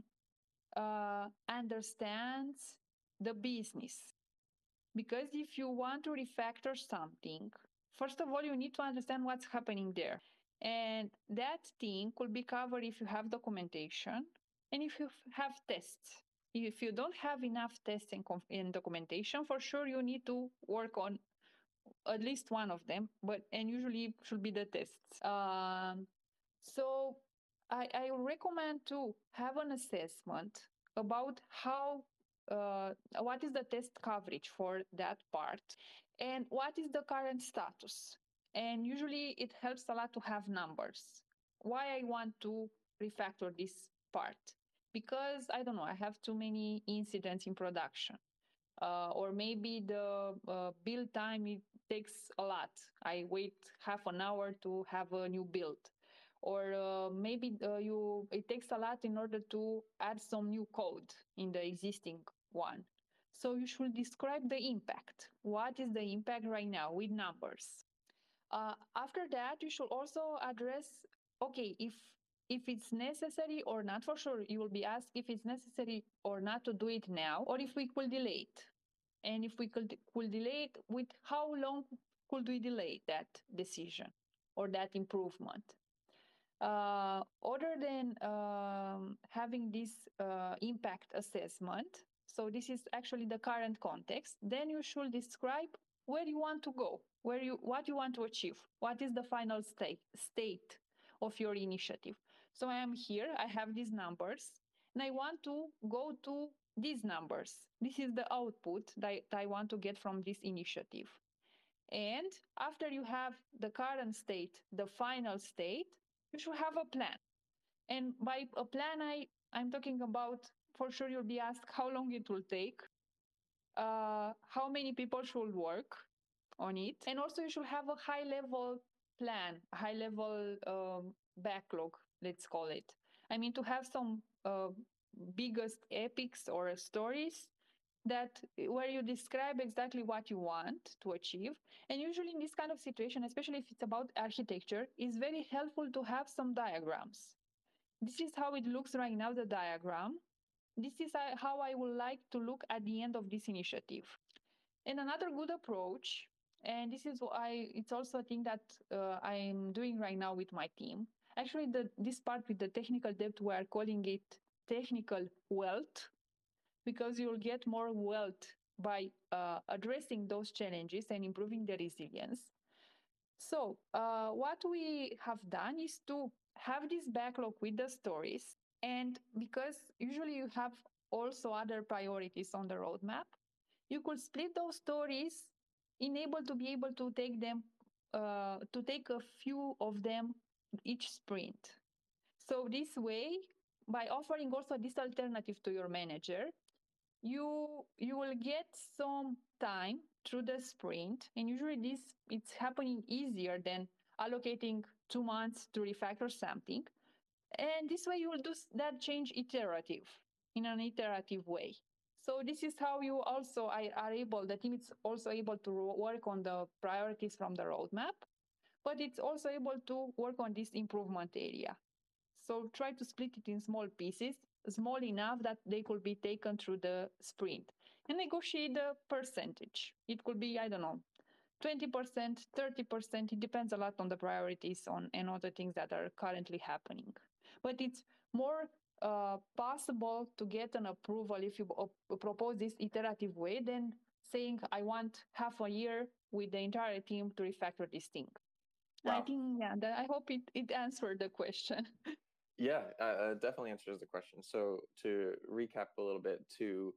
uh, understands the business. Because if you want to refactor something, first of all, you need to understand what's happening there. And that thing could be covered if you have documentation and if you have tests. If you don't have enough tests and, and documentation, for sure you need to work on at least one of them, but and usually should be the tests. Um, so I, I recommend to have an assessment about how uh, what is the test coverage for that part, and what is the current status. And usually it helps a lot to have numbers. Why I want to refactor this part? Because I don't know, I have too many incidents in production. Uh, or maybe the uh, build time, it takes a lot. I wait half an hour to have a new build. Or uh, maybe uh, you it takes a lot in order to add some new code in the existing one. So you should describe the impact. What is the impact right now with numbers? Uh, after that, you should also address, okay, if if it's necessary or not. For sure, you will be asked if it's necessary or not to do it now, or if we could delay it. And if we could, could delay it, with how long could we delay that decision or that improvement? Uh, other than um, having this uh, impact assessment, so this is actually the current context, then you should describe where you want to go, where you, what you want to achieve, what is the final state, state of your initiative. So I am here, I have these numbers, and I want to go to these numbers. This is the output that I want to get from this initiative. And after you have the current state, the final state, you should have a plan. And by a plan, I, I'm talking about, for sure you'll be asked how long it will take, uh, how many people should work on it. And also you should have a high level plan, a high level um, backlog, let's call it. I mean, to have some uh, biggest epics or stories that where you describe exactly what you want to achieve. And usually in this kind of situation, especially if it's about architecture, it's very helpful to have some diagrams. This is how it looks right now, the diagram. This is how I would like to look at the end of this initiative. And another good approach, and this is why it's also a thing that uh, I'm doing right now with my team. Actually, the, this part with the technical depth, we are calling it technical wealth, because you'll get more wealth by uh, addressing those challenges and improving the resilience. So uh, what we have done is to have this backlog with the stories. And because usually you have also other priorities on the roadmap, you could split those stories, enable to be able to take them, uh, to take a few of them each sprint. So this way, by offering also this alternative to your manager, you you will get some time through the sprint, and usually this it's happening easier than allocating two months to refactor something. And this way you will do that change iterative in an iterative way. So this is how you also are able, the team is also able to work on the priorities from the roadmap, but it's also able to work on this improvement area. So try to split it in small pieces, small enough that they could be taken through the sprint, and negotiate the percentage. It could be, I don't know, twenty percent, thirty percent. It depends a lot on the priorities on and other things that are currently happening. But it's more uh, possible to get an approval if you uh, propose this iterative way than saying, I want half a year with the entire team to refactor this thing. Wow. I think, yeah, that, I hope it, it answered the question. Yeah, uh, definitely answers the question. So to recap a little bit, to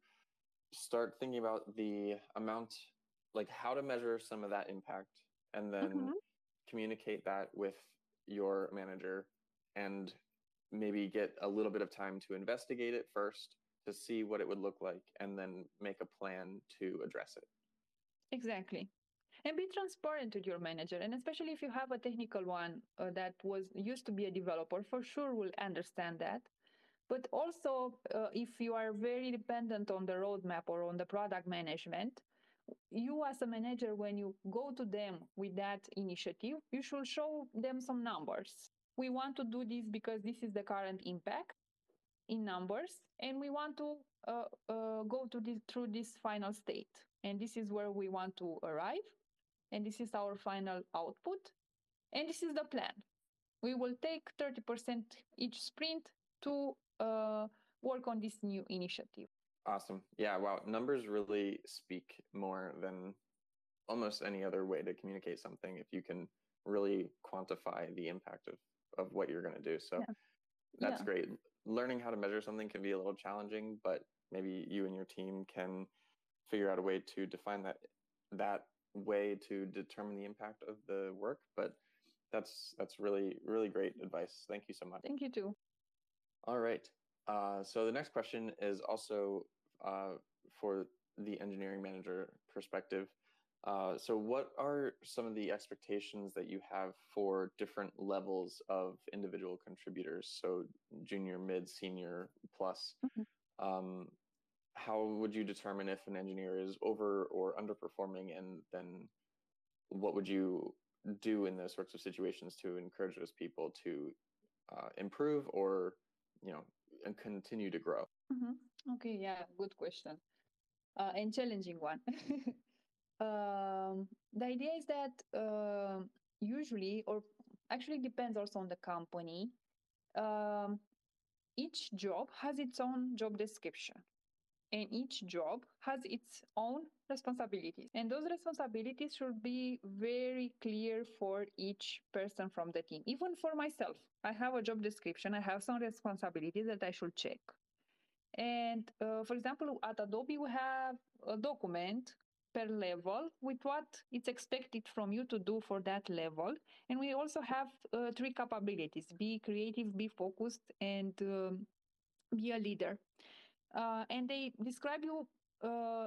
start thinking about the amount, like how to measure some of that impact, and then mm-hmm. communicate that with your manager, and maybe get a little bit of time to investigate it first to see what it would look like, and then make a plan to address it. Exactly. And be transparent with your manager. And especially if you have a technical one uh, that was used to be a developer, for sure will understand that. But also, uh, if you are very dependent on the roadmap or on the product management, you as a manager, when you go to them with that initiative, you should show them some numbers. We want to do this because this is the current impact in numbers, and we want to uh, uh, go to this, through this final state. And this is where we want to arrive. And this is our final output. And this is the plan. We will take thirty percent each sprint to uh, work on this new initiative. Awesome. Yeah, wow. Numbers really speak more than almost any other way to communicate something if you can really quantify the impact of, of what you're going to do. So yeah. that's yeah. great. Learning how to measure something can be a little challenging, but maybe you and your team can figure out a way to define that that way to determine the impact of the work. But that's that's really, really great advice. Thank you so much. Thank you too. All right. Uh, so the next question is also uh, for the engineering manager perspective. Uh, so what are some of the expectations that you have for different levels of individual contributors? So junior, mid, senior, plus. Mm-hmm. Um, how would you determine if an engineer is over or underperforming? And then what would you do in those sorts of situations to encourage those people to uh, improve or, you know, and continue to grow? Mm-hmm. Okay, yeah, good question. Uh, and challenging one. um, the idea is that uh, usually, or actually depends also on the company, um, each job has its own job description. And each job has its own responsibilities. And those responsibilities should be very clear for each person from the team. Even for myself, I have a job description, I have some responsibilities that I should check. And uh, for example, at Adobe, we have a document per level with what it's expected from you to do for that level. And we also have uh, three capabilities: be creative, be focused, and um, be a leader. Uh, and they describe you uh,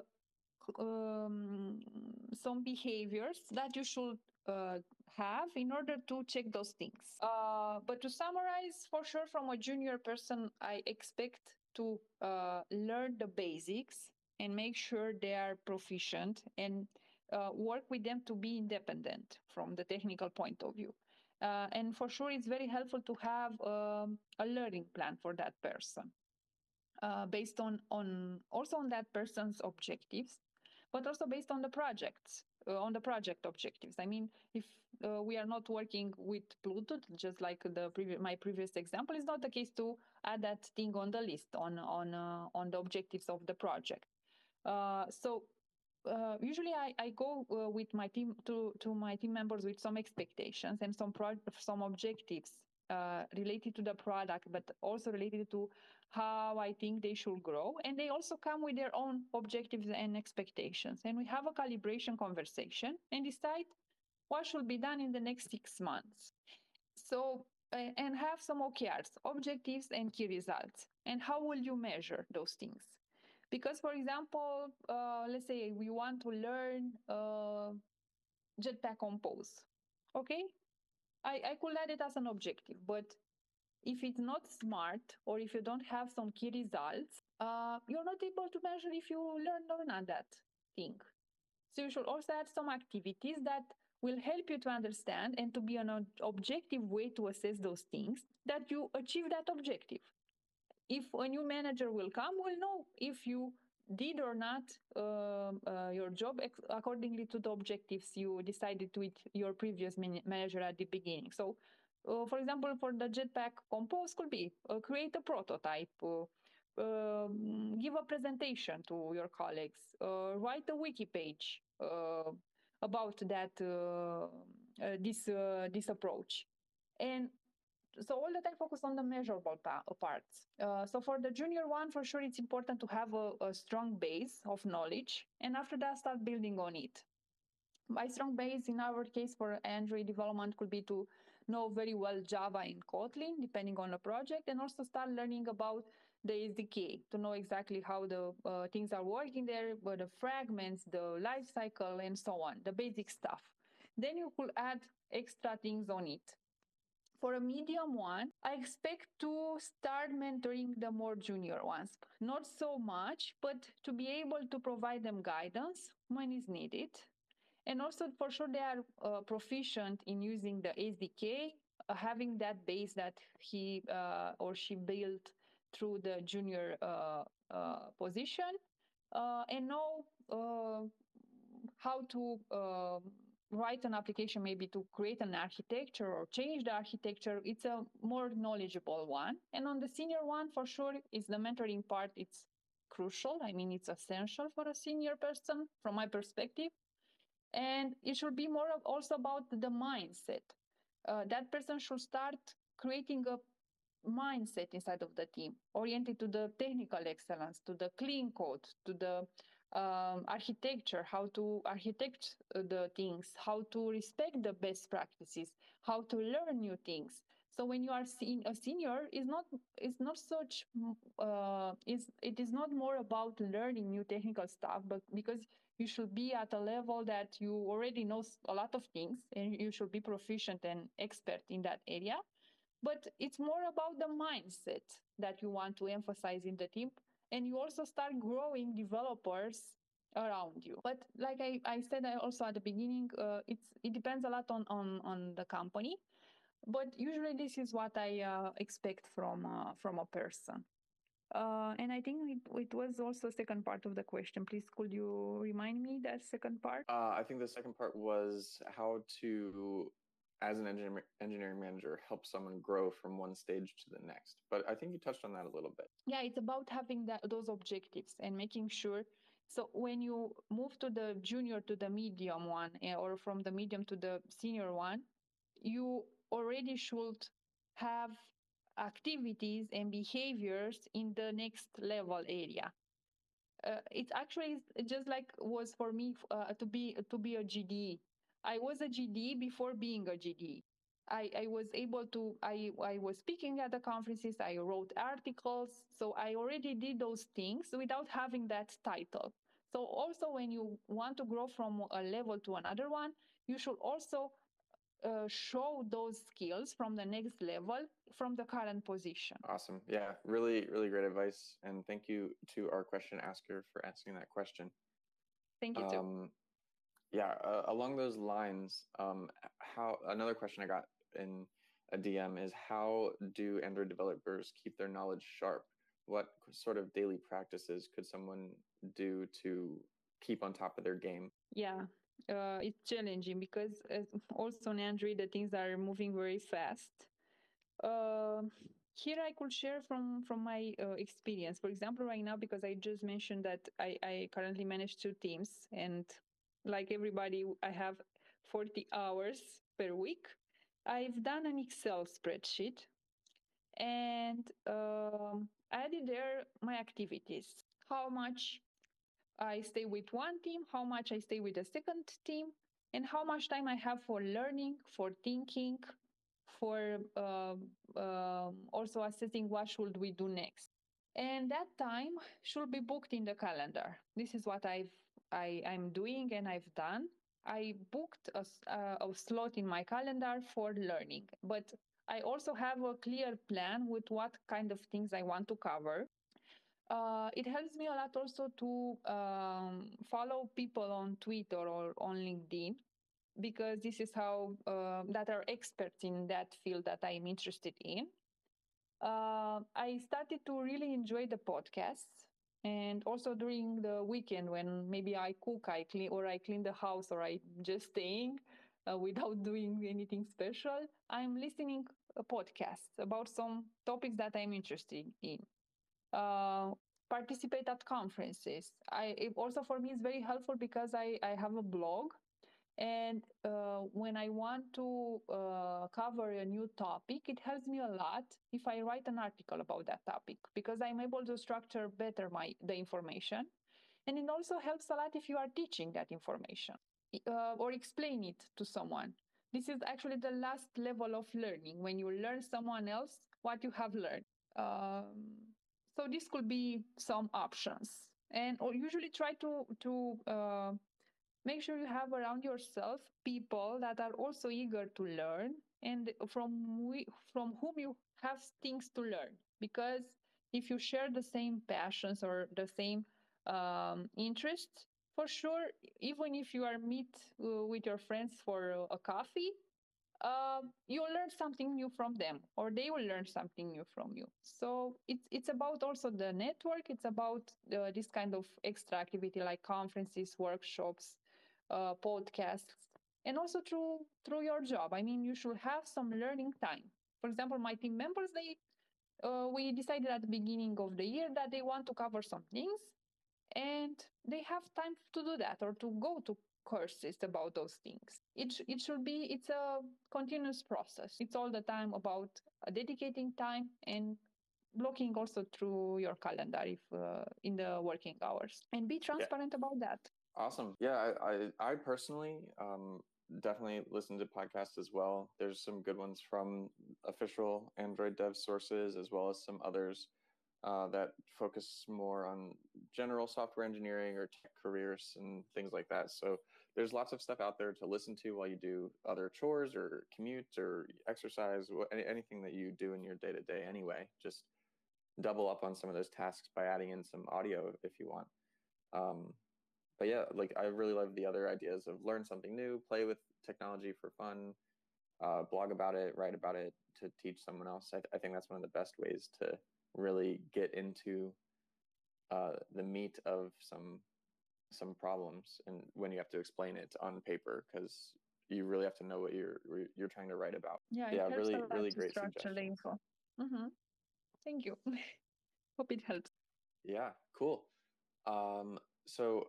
um, some behaviors that you should uh, have in order to check those things. Uh, but to summarize, for sure, from a junior person, I expect to uh, learn the basics and make sure they are proficient, and uh, work with them to be independent from the technical point of view. Uh, and for sure, it's very helpful to have um, a learning plan for that person. Uh, based on, on also on that person's objectives, but also based on the projects, uh, on the project objectives. I mean, if uh, we are not working with Bluetooth, just like the previ- my previous example, it's not the case to add that thing on the list, on on uh, on the objectives of the project. Uh, so uh, usually I, I go uh, with my team to, to my team members with some expectations and some pro- some objectives uh, related to the product, but also related to how I think they should grow. And they also come with their own objectives and expectations. And we have a calibration conversation and decide what should be done in the next six months. So, and have some O K Rs, objectives and key results. And how will you measure those things? Because, for example, uh, let's say we want to learn uh, Jetpack Compose. Okay, I, I could add it as an objective, but if it's not smart or if you don't have some key results, uh, you're not able to measure if you learned or not that thing. So you should also add some activities that will help you to understand and to be an objective way to assess those things that you achieve that objective. If a new manager will come, we'll know if you did or not uh, uh, your job ex- accordingly to the objectives you decided with your previous man- manager at the beginning. So, uh, for example, for the Jetpack Compose could be uh, create a prototype, uh, um, give a presentation to your colleagues, uh, write a wiki page uh, about that uh, uh, this uh, this approach, and so all the time focus on the measurable pa- parts. Uh, so for the junior one, for sure, it's important to have a, a strong base of knowledge, and after that, start building on it. By strong base, in our case for Android development, could be to know very well Java and Kotlin, depending on the project, and also start learning about the S D K to know exactly how the uh, things are working there, but the fragments, the life cycle, and so on, the basic stuff. Then you could add extra things on it. For a medium one, I expect to start mentoring the more junior ones. Not so much, but to be able to provide them guidance when is needed. And also, for sure, they are uh, proficient in using the S D K, uh, having that base that he uh, or she built through the junior uh, uh, position, uh, and know uh, how to uh, write an application, maybe to create an architecture or change the architecture. It's a more knowledgeable one. And on the senior one, for sure, is the mentoring part. It's crucial. I mean, it's essential for a senior person from my perspective. And it should be more of also about the mindset. Uh, that person should start creating a mindset inside of the team oriented to the technical excellence, to the clean code, to the um, architecture, how to architect uh, the things, how to respect the best practices, how to learn new things. So when you are sen- a senior, is not is not such uh, is it is not more about learning new technical stuff, but because you should be at a level that you already know a lot of things and you should be proficient and expert in that area. But it's more about the mindset that you want to emphasize in the team. And you also start growing developers around you. But like I, I said I also at the beginning, uh, it's it depends a lot on, on, on the company. But usually this is what I uh, expect from uh, from a person. Uh, and I think it, it was also the second part of the question. Please, could you remind me that second part? Uh, I think the second part was how to, as an engineer, engineering manager, help someone grow from one stage to the next. But I think you touched on that a little bit. Yeah, it's about having that, those objectives and making sure. So when you move to the junior to the medium one, eh, or from the medium to the senior one, you already should have activities and behaviors in the next level area. Uh, it's actually just like was for me uh, to be to be a G D. I was a G D before being a G D. I, I was able to I, I was speaking at the conferences, I wrote articles, so I already did those things without having that title. So also when you want to grow from a level to another one, you should also uh, show those skills from the next level from the current position. Awesome. Yeah, really, really great advice. And thank you to our question asker for asking that question. Thank you too. Um, yeah, uh, along those lines, um, how another question I got in a D M is how do Android developers keep their knowledge sharp? What sort of daily practices could someone do to keep on top of their game? Yeah, uh, it's challenging because uh, also on Android the things are moving very fast. Uh, here I could share from from my uh, experience. For example, right now, because I just mentioned that I, I currently manage two teams, and like everybody, I have forty hours per week. I've done an Excel spreadsheet and um, added there my activities. How much I stay with one team, how much I stay with the second team, and how much time I have for learning, for thinking, for uh, um, also assessing what should we do next. And that time should be booked in the calendar. This is what I've I, I'm doing and I've done. I booked a, s- uh, a slot in my calendar for learning, but I also have a clear plan with what kind of things I want to cover. Uh, it helps me a lot also to um, follow people on Twitter or on LinkedIn, because this is how uh, that are experts in that field that I'm interested in. Uh, I started to really enjoy the podcasts. And also during the weekend, when maybe I cook, I clean, or I clean the house, or I just staying uh, without doing anything special, I'm listening a podcast about some topics that I'm interested in. Uh, Participate at conferences. I it also for me is very helpful because I I have a blog, and uh, when I want to uh, cover a new topic, it helps me a lot if I write an article about that topic, because I'm able to structure better my the information. And it also helps a lot if you are teaching that information uh, or explain it to someone. This is actually the last level of learning, when you learn someone else what you have learned. Um, so this could be some options, and or usually try to to uh, make sure you have around yourself people that are also eager to learn, and from we, from whom you have things to learn. Because if you share the same passions or the same um, interests, for sure, even if you are meet uh, with your friends for a coffee, uh, you'll learn something new from them, or they will learn something new from you. So it's it's about also the network. It's about uh, this kind of extra activity like conferences, workshops, uh, podcasts, and also through through your job. I mean, you should have some learning time. For example, my team members, they uh, we decided at the beginning of the year that they want to cover some things, and they have time to do that or to go to courses about those things. It, it should be, it's a continuous process. It's all the time about uh, dedicating time and blocking also through your calendar if uh, in the working hours, and be Yeah. transparent about that. Awesome. Yeah, I I, I personally um, definitely listen to podcasts as well. There's some good ones from official Android dev sources, as well as some others uh, that focus more on general software engineering or tech careers and things like that. So there's lots of stuff out there to listen to while you do other chores or commute or exercise, any, anything that you do in your day to day anyway. Just double up on some of those tasks by adding in some audio if you want. Um, but yeah, like I really love the other ideas of learn something new, play with technology for fun, uh, blog about it, write about it to teach someone else. I, th- I think that's one of the best ways to really get into uh, the meat of some some problems, and when you have to explain it on paper, because you really have to know what you're you're trying to write about. Yeah, it Yeah, helps a really, lot really to great structure the suggestions. info. Mm-hmm. Thank you. Hope it helps. Yeah, cool. Um, so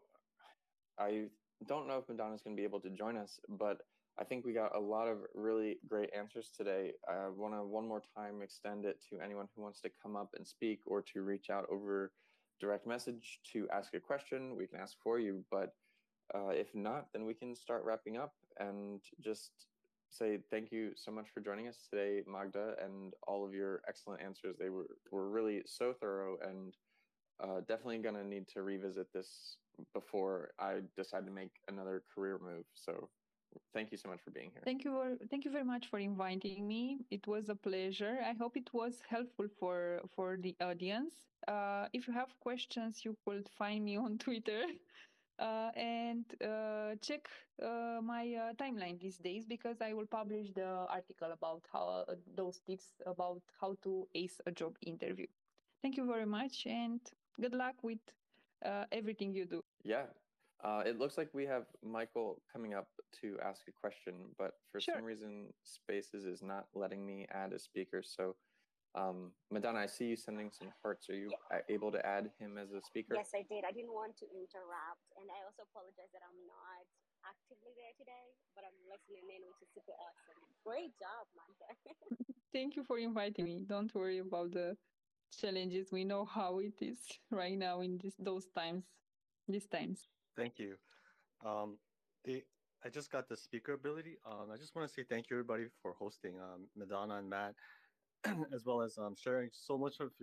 I don't know if Madonna's going to be able to join us, but I think we got a lot of really great answers today. I want to one more time extend it to anyone who wants to come up and speak or to reach out over direct message to ask a question. We can ask for you, but uh, if not, then we can start wrapping up and just say thank you so much for joining us today, Magda, and all of your excellent answers. They were, were really so thorough, and uh, definitely going to need to revisit this before I decide to make another career move. So thank you so much for being here. Thank you. ver- Thank you very much for inviting me. It was a pleasure. I hope it was helpful for for the audience. Uh, if you have questions, you could find me on Twitter, uh, and uh, check uh, my uh, timeline these days, because I will publish the article about how uh, those tips about how to ace a job interview. Thank you very much, and good luck with uh, everything you do. Yeah. Uh, it looks like we have Michael coming up to ask a question, but for Sure. some reason, Spaces is not letting me add a speaker. So, um, Madonna, I see you sending some hearts. Are you Yeah. able to add him as a speaker? Yes, I did. I didn't want to interrupt, and I also apologize that I'm not actively there today, but I'm listening in, which is super awesome. Great job, Manta. Thank you for inviting me. Don't worry about the challenges. We know how it is right now in this, those times, these times. Thank you. Um, the I just got the speaker ability. Um, I just want to say thank you everybody for hosting, um, Madonna and Matt, as well as um, sharing so much of your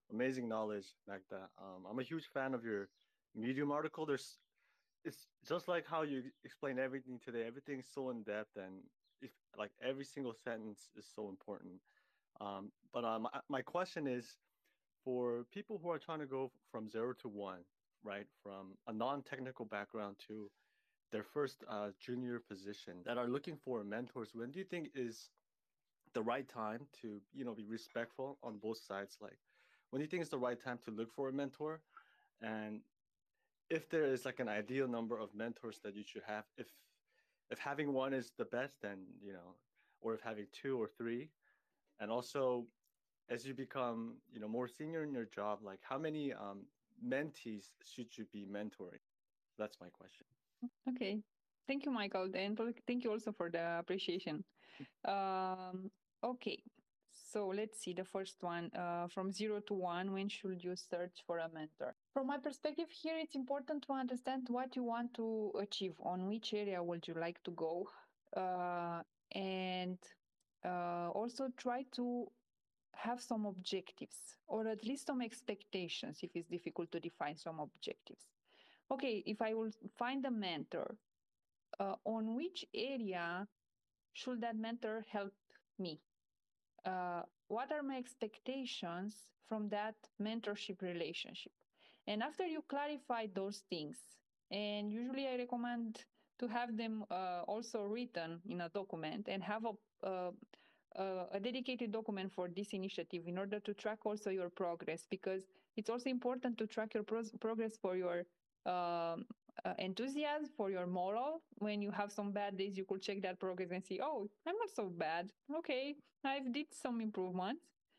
amazing knowledge, Magda. Um, I'm a huge fan of your Medium article. There's, it's just like how you explain everything today. Everything's so in depth, and if like every single sentence is so important. Um, but um, my, my question is for people who are trying to go from zero to one, right, from a non-technical background to their first uh, junior position, that are looking for mentors. When do you think is the right time to, you know, be respectful on both sides? Like, when do you think is the right time to look for a mentor? And if there is like an ideal number of mentors that you should have, if if having one is the best, then you know, or if having two or three, and also as you become, you know, more senior in your job, like how many um, mentees should you be mentoring? That's my question. Okay. Thank you, Michael. And thank you also for the appreciation. Um, okay. So let's see the first one. Uh, from zero to one, when should you search for a mentor? From my perspective here, it's important to understand what you want to achieve, on which area would you like to go, uh, and uh, also try to have some objectives or at least some expectations if it's difficult to define some objectives. Okay, if I will find a mentor, uh, on which area should that mentor help me? Uh, what are my expectations from that mentorship relationship? And after you clarify those things, and usually I recommend to have them uh, also written in a document and have a, uh, uh, a dedicated document for this initiative in order to track also your progress, because it's also important to track your pro- progress for your um, uh, enthusiasm, for your moral. When you have some bad days, you could check that progress and see, oh, I'm not so bad. Okay, I've did some improvements.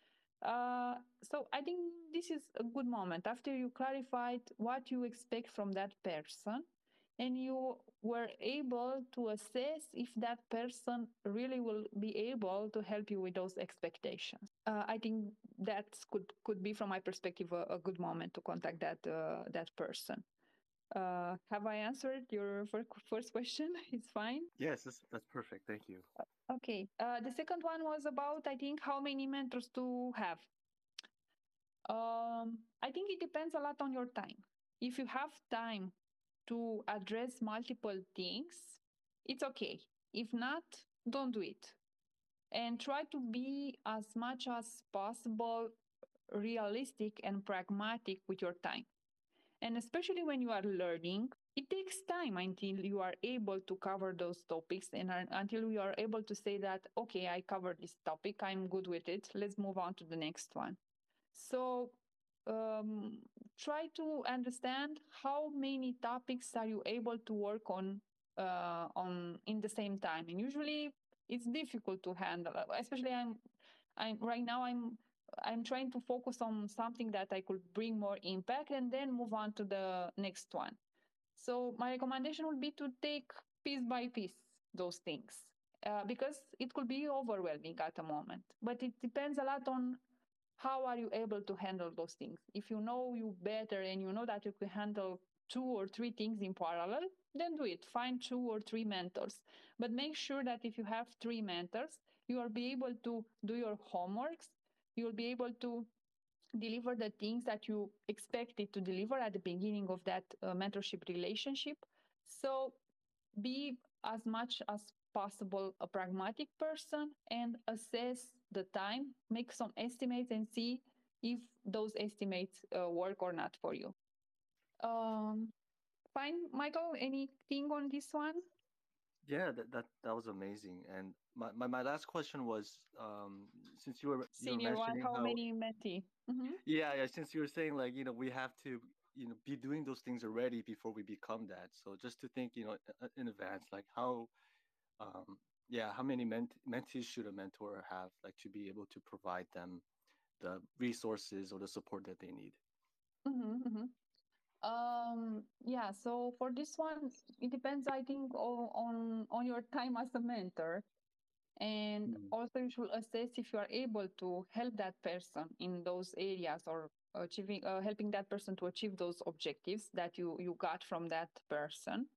Uh, so I think this is a good moment after you clarified what you expect from that person, and you were able to assess if that person really will be able to help you with those expectations. Uh, I think that could could be, from my perspective, a, a good moment to contact that uh, that person. Uh, have I answered your first question? It's fine. Yes, that's, that's perfect. Thank you. Okay. Uh, the second one was about, I think, how many mentors to have. Um, I think it depends a lot on your time. If you have time to address multiple things, it's okay. If not, don't do it. And try to be as much as possible realistic and pragmatic with your time. And especially when you are learning, it takes time until you are able to cover those topics and are, until you are able to say that, okay, I covered this topic, I'm good with it, let's move on to the next one. So um, try to understand how many topics are you able to work on uh, on in the same time. And usually it's difficult to handle, especially I'm I'm right now I'm I'm trying to focus on something that I could bring more impact and then move on to the next one. So my recommendation would be to take piece by piece those things, uh, because it could be overwhelming at the moment. But it depends a lot on how are you able to handle those things. If you know you better and you know that you can handle two or three things in parallel, then do it. Find two or three mentors. But make sure that if you have three mentors, you will be able to do your homeworks. You will be able to deliver the things that you expected to deliver at the beginning of that uh, mentorship relationship. So be as much as possible a pragmatic person and assess the time, make some estimates and see if those estimates uh, work or not for you. Um, fine, Michael, anything on this one? Yeah, that that, that was amazing. And my, my, my last question was, um, since you were you were Senior one, mentioning how how, many mentee? Mm-hmm. yeah, yeah, since you were saying like, you know, we have to, you know, be doing those things already before we become that. So just to think, you know, in advance, like how, um, yeah, how many ment- mentees should a mentor have, like to be able to provide them the resources or the support that they need? Mm-hmm, mm-hmm. Um, yeah, so for this one, it depends, I think, on, on, on your time as a mentor. And Mm. also you should assess if you are able to help that person in those areas, or achieving uh, helping that person to achieve those objectives that you you got from that person.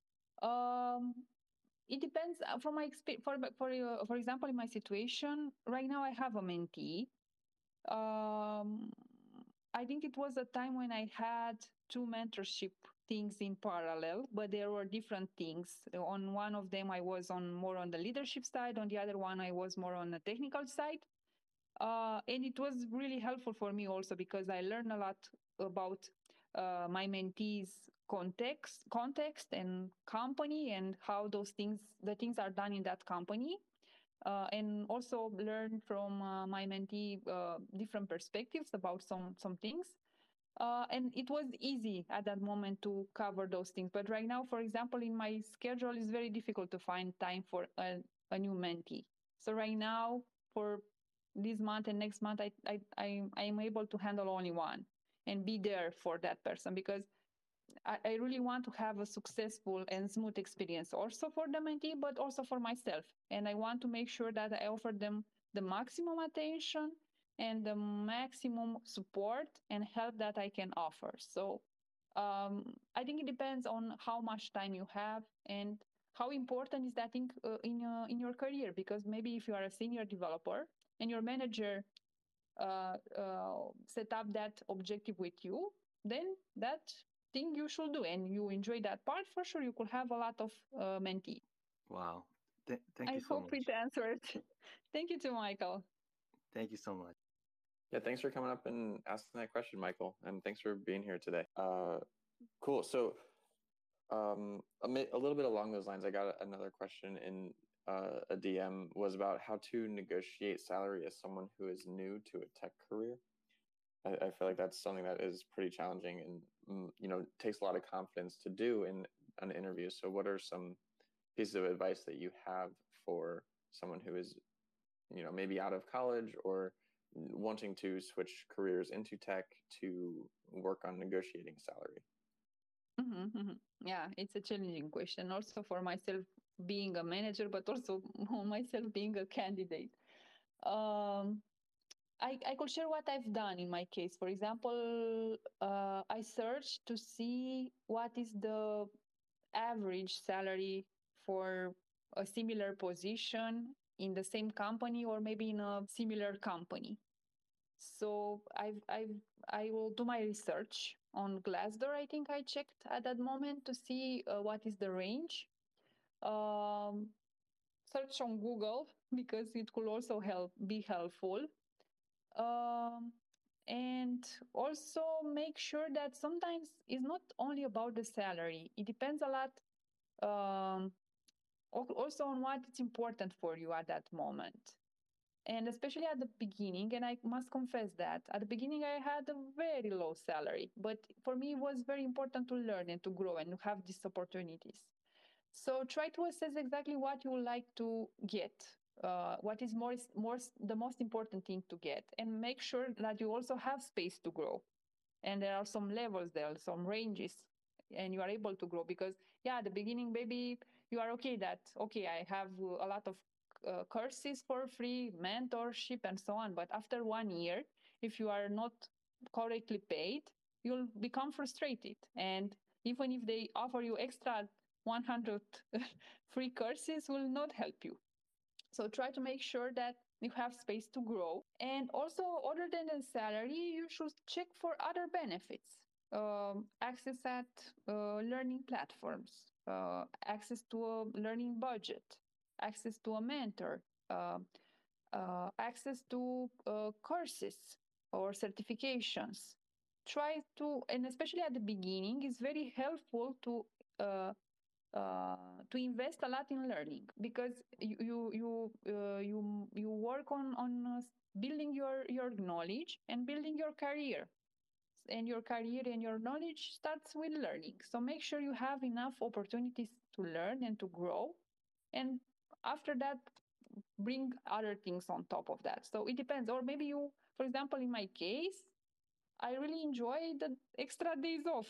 um it depends, uh, from my experience. For for uh, for example, in my situation right now, I have a mentee. um I think it was a time when I had two mentorship things in parallel, but there were different things. On one of them, I was on more on the leadership side. On the other one, I was more on the technical side. Uh, and it was really helpful for me also because I learned a lot about uh, my mentees context context and company and how those things the things are done in that company, uh, and also learn from uh, my mentee uh, different perspectives about some some things. Uh, and it was easy at that moment to cover those things. But right now, for example, in my schedule, it's very difficult to find time for a, a new mentee. So right now, for this month and next month, I, I, I, I am able to handle only one and be there for that person because I, I really want to have a successful and smooth experience also for the mentee, but also for myself. And I want to make sure that I offer them the maximum attention and the maximum support and help that I can offer. So um, I think it depends on how much time you have and how important is that thing uh, in your in your career. Because maybe if you are a senior developer and your manager uh, uh, set up that objective with you, then that thing you should do, and you enjoy that part for sure. You could have a lot of uh, mentee. Wow. Th- thank I you so hope much. it answered. Thank you to Michael. Thank you so much. Yeah, thanks for coming up and asking that question, Michael, and thanks for being here today. Uh, cool. So, um, a, mi- a little bit along those lines, I got another question in uh, a D M was about how to negotiate salary as someone who is new to a tech career. I, I feel like that's something that is pretty challenging and mm, you know takes a lot of confidence to do in an interview. So, what are some pieces of advice that you have for someone who is you know maybe out of college or wanting to switch careers into tech to work on negotiating salary? Mm-hmm, mm-hmm. Yeah, it's a challenging question also for myself being a manager, but also myself being a candidate. Um, I, I could share what I've done in my case. For example, uh, I searched to see what is the average salary for a similar position in the same company or maybe in a similar company. So I've, I've, I will do my research on Glassdoor. I think I checked at that moment to see uh, what is the range. Um, Search on Google because it could also help be helpful. Um, and also make sure that sometimes it's not only about the salary. It depends a lot um, also on what is important for you at that moment. And especially at the beginning, and I must confess that at the beginning I had a very low salary, but for me it was very important to learn and to grow and to have these opportunities. So try to assess exactly what you would like to get, uh, what is more, more the most important thing to get, and make sure that you also have space to grow. And there are some levels there, some ranges, and you are able to grow because yeah, at the beginning, maybe you are okay that okay, I have a lot of uh, courses for free, mentorship, and so on. But after one year, if you are not correctly paid, you'll become frustrated. And even if they offer you extra one hundred free courses, will not help you. So try to make sure that you have space to grow. And also, other than the salary, you should check for other benefits. Um, access at uh, learning platforms, uh, access to a learning budget, access to a mentor, uh, uh, access to uh, courses or certifications. Try to, and especially at the beginning, it's very helpful to uh, uh, to invest a lot in learning because you you you uh, you, you work on on uh, building your your knowledge and building your career, and your career and your knowledge starts with learning. So make sure you have enough opportunities to learn and to grow, and after that bring other things on top of that. So it depends. Or maybe you, for example, in my case, I really enjoy the extra days off.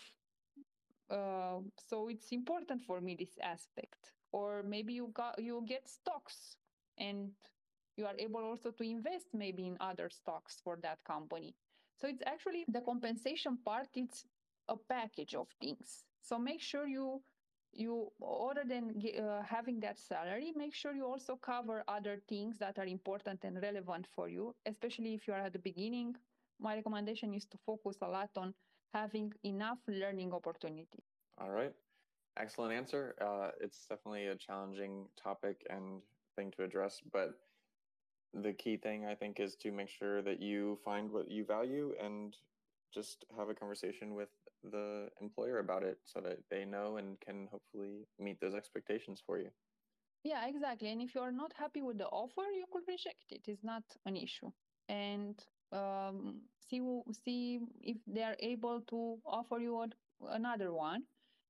Uh, so it's important for me this aspect. Or maybe you got you get stocks and you are able also to invest maybe in other stocks for that company. So it's actually the compensation part. It's a package of things. So make sure you you other than uh, having that salary, make sure you also cover other things that are important and relevant for you, especially if you are at the beginning my recommendation is to focus a lot on having enough learning opportunity. All right. Excellent answer. Uh, it's definitely a challenging topic and thing to address, but the key thing I think is to make sure that you find what you value and just have a conversation with the employer about it so that they know and can hopefully meet those expectations for you. Yeah, exactly. And if you're not happy with the offer, you could reject it. It's not an issue. And um, see see if they are able to offer you another one.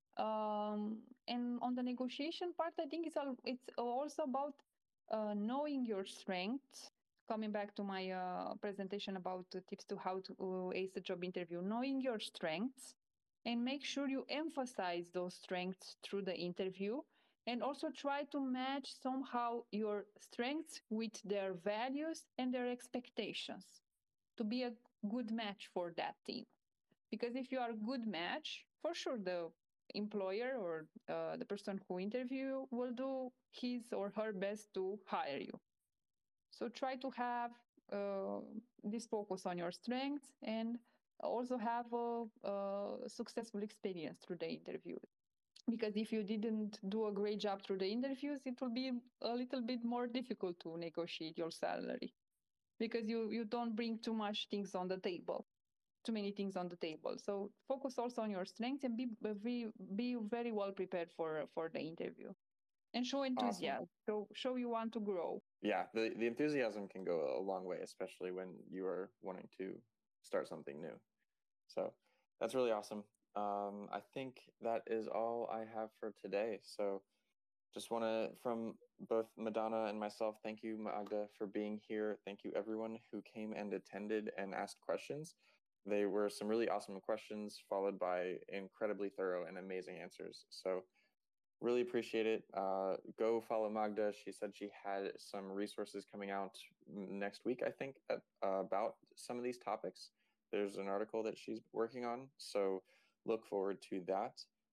Um, and on the negotiation part, I think it's all, it's also about uh, knowing your strengths. Coming back to my uh, presentation about uh, tips to how to uh, ace a job interview, knowing your strengths and make sure you emphasize those strengths through the interview, and also try to match somehow your strengths with their values and their expectations to be a good match for that team. Because if you are a good match, for sure the employer or uh, the person who interview will do his or her best to hire you. So try to have uh, this focus on your strengths and also have a, a successful experience through the interview. Because if you didn't do a great job through the interviews, it will be a little bit more difficult to negotiate your salary because you, you don't bring too much things on the table, too many things on the table. So focus also on your strengths and be be, be very well prepared for for the interview, and show enthusiasm. Awesome. So show you want to grow. Yeah, the, the enthusiasm can go a long way, especially when you are wanting to start something new. So that's really awesome. Um, I think that is all I have for today. So just want to, from both Madonna and myself, thank you, Magda, for being here. Thank you, everyone who came and attended and asked questions. They were some really awesome questions, followed by incredibly thorough and amazing answers. So really appreciate it. Uh, go follow Magda. She said she had some resources coming out next week, I think, at, uh, about some of these topics. There's an article that she's working on. So look forward to that.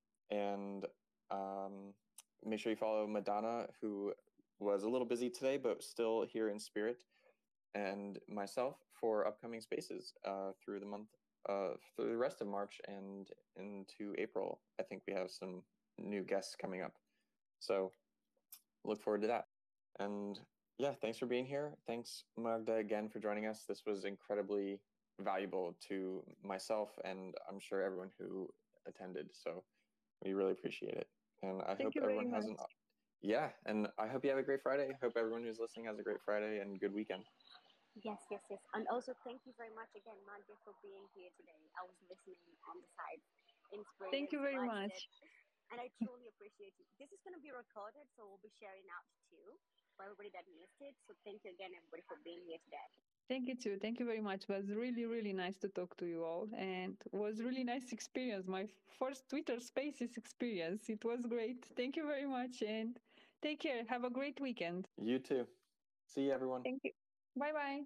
And um, make sure you follow Madonna, who was a little busy today, but still here in spirit, and myself for upcoming spaces uh, through the month, uh, through the rest of March and into April. I think we have some new guests coming up. So look forward to that. And yeah, thanks for being here. Thanks, Magda, again for joining us. This was incredibly valuable to myself and I'm sure everyone who attended. So we really appreciate it. And I Thank hope you everyone very has much. an yeah, and I hope you have a great Friday. I hope everyone who's listening has a great Friday and good weekend. Yes, yes, yes. And also, thank you very much again, Magda, for being here today. I was listening on the side, Thank inspired, you very liked much. it, and I truly appreciate you. This is going to be recorded, so we'll be sharing out too for everybody that missed it. So thank you again, everybody, for being here today. Thank you too. Thank you very much. It was really, really nice to talk to you all, and it was really nice experience. My first Twitter Spaces experience. It was great. Thank you very much, and take care. Have a great weekend. You too. See you, everyone. Thank you. Bye bye.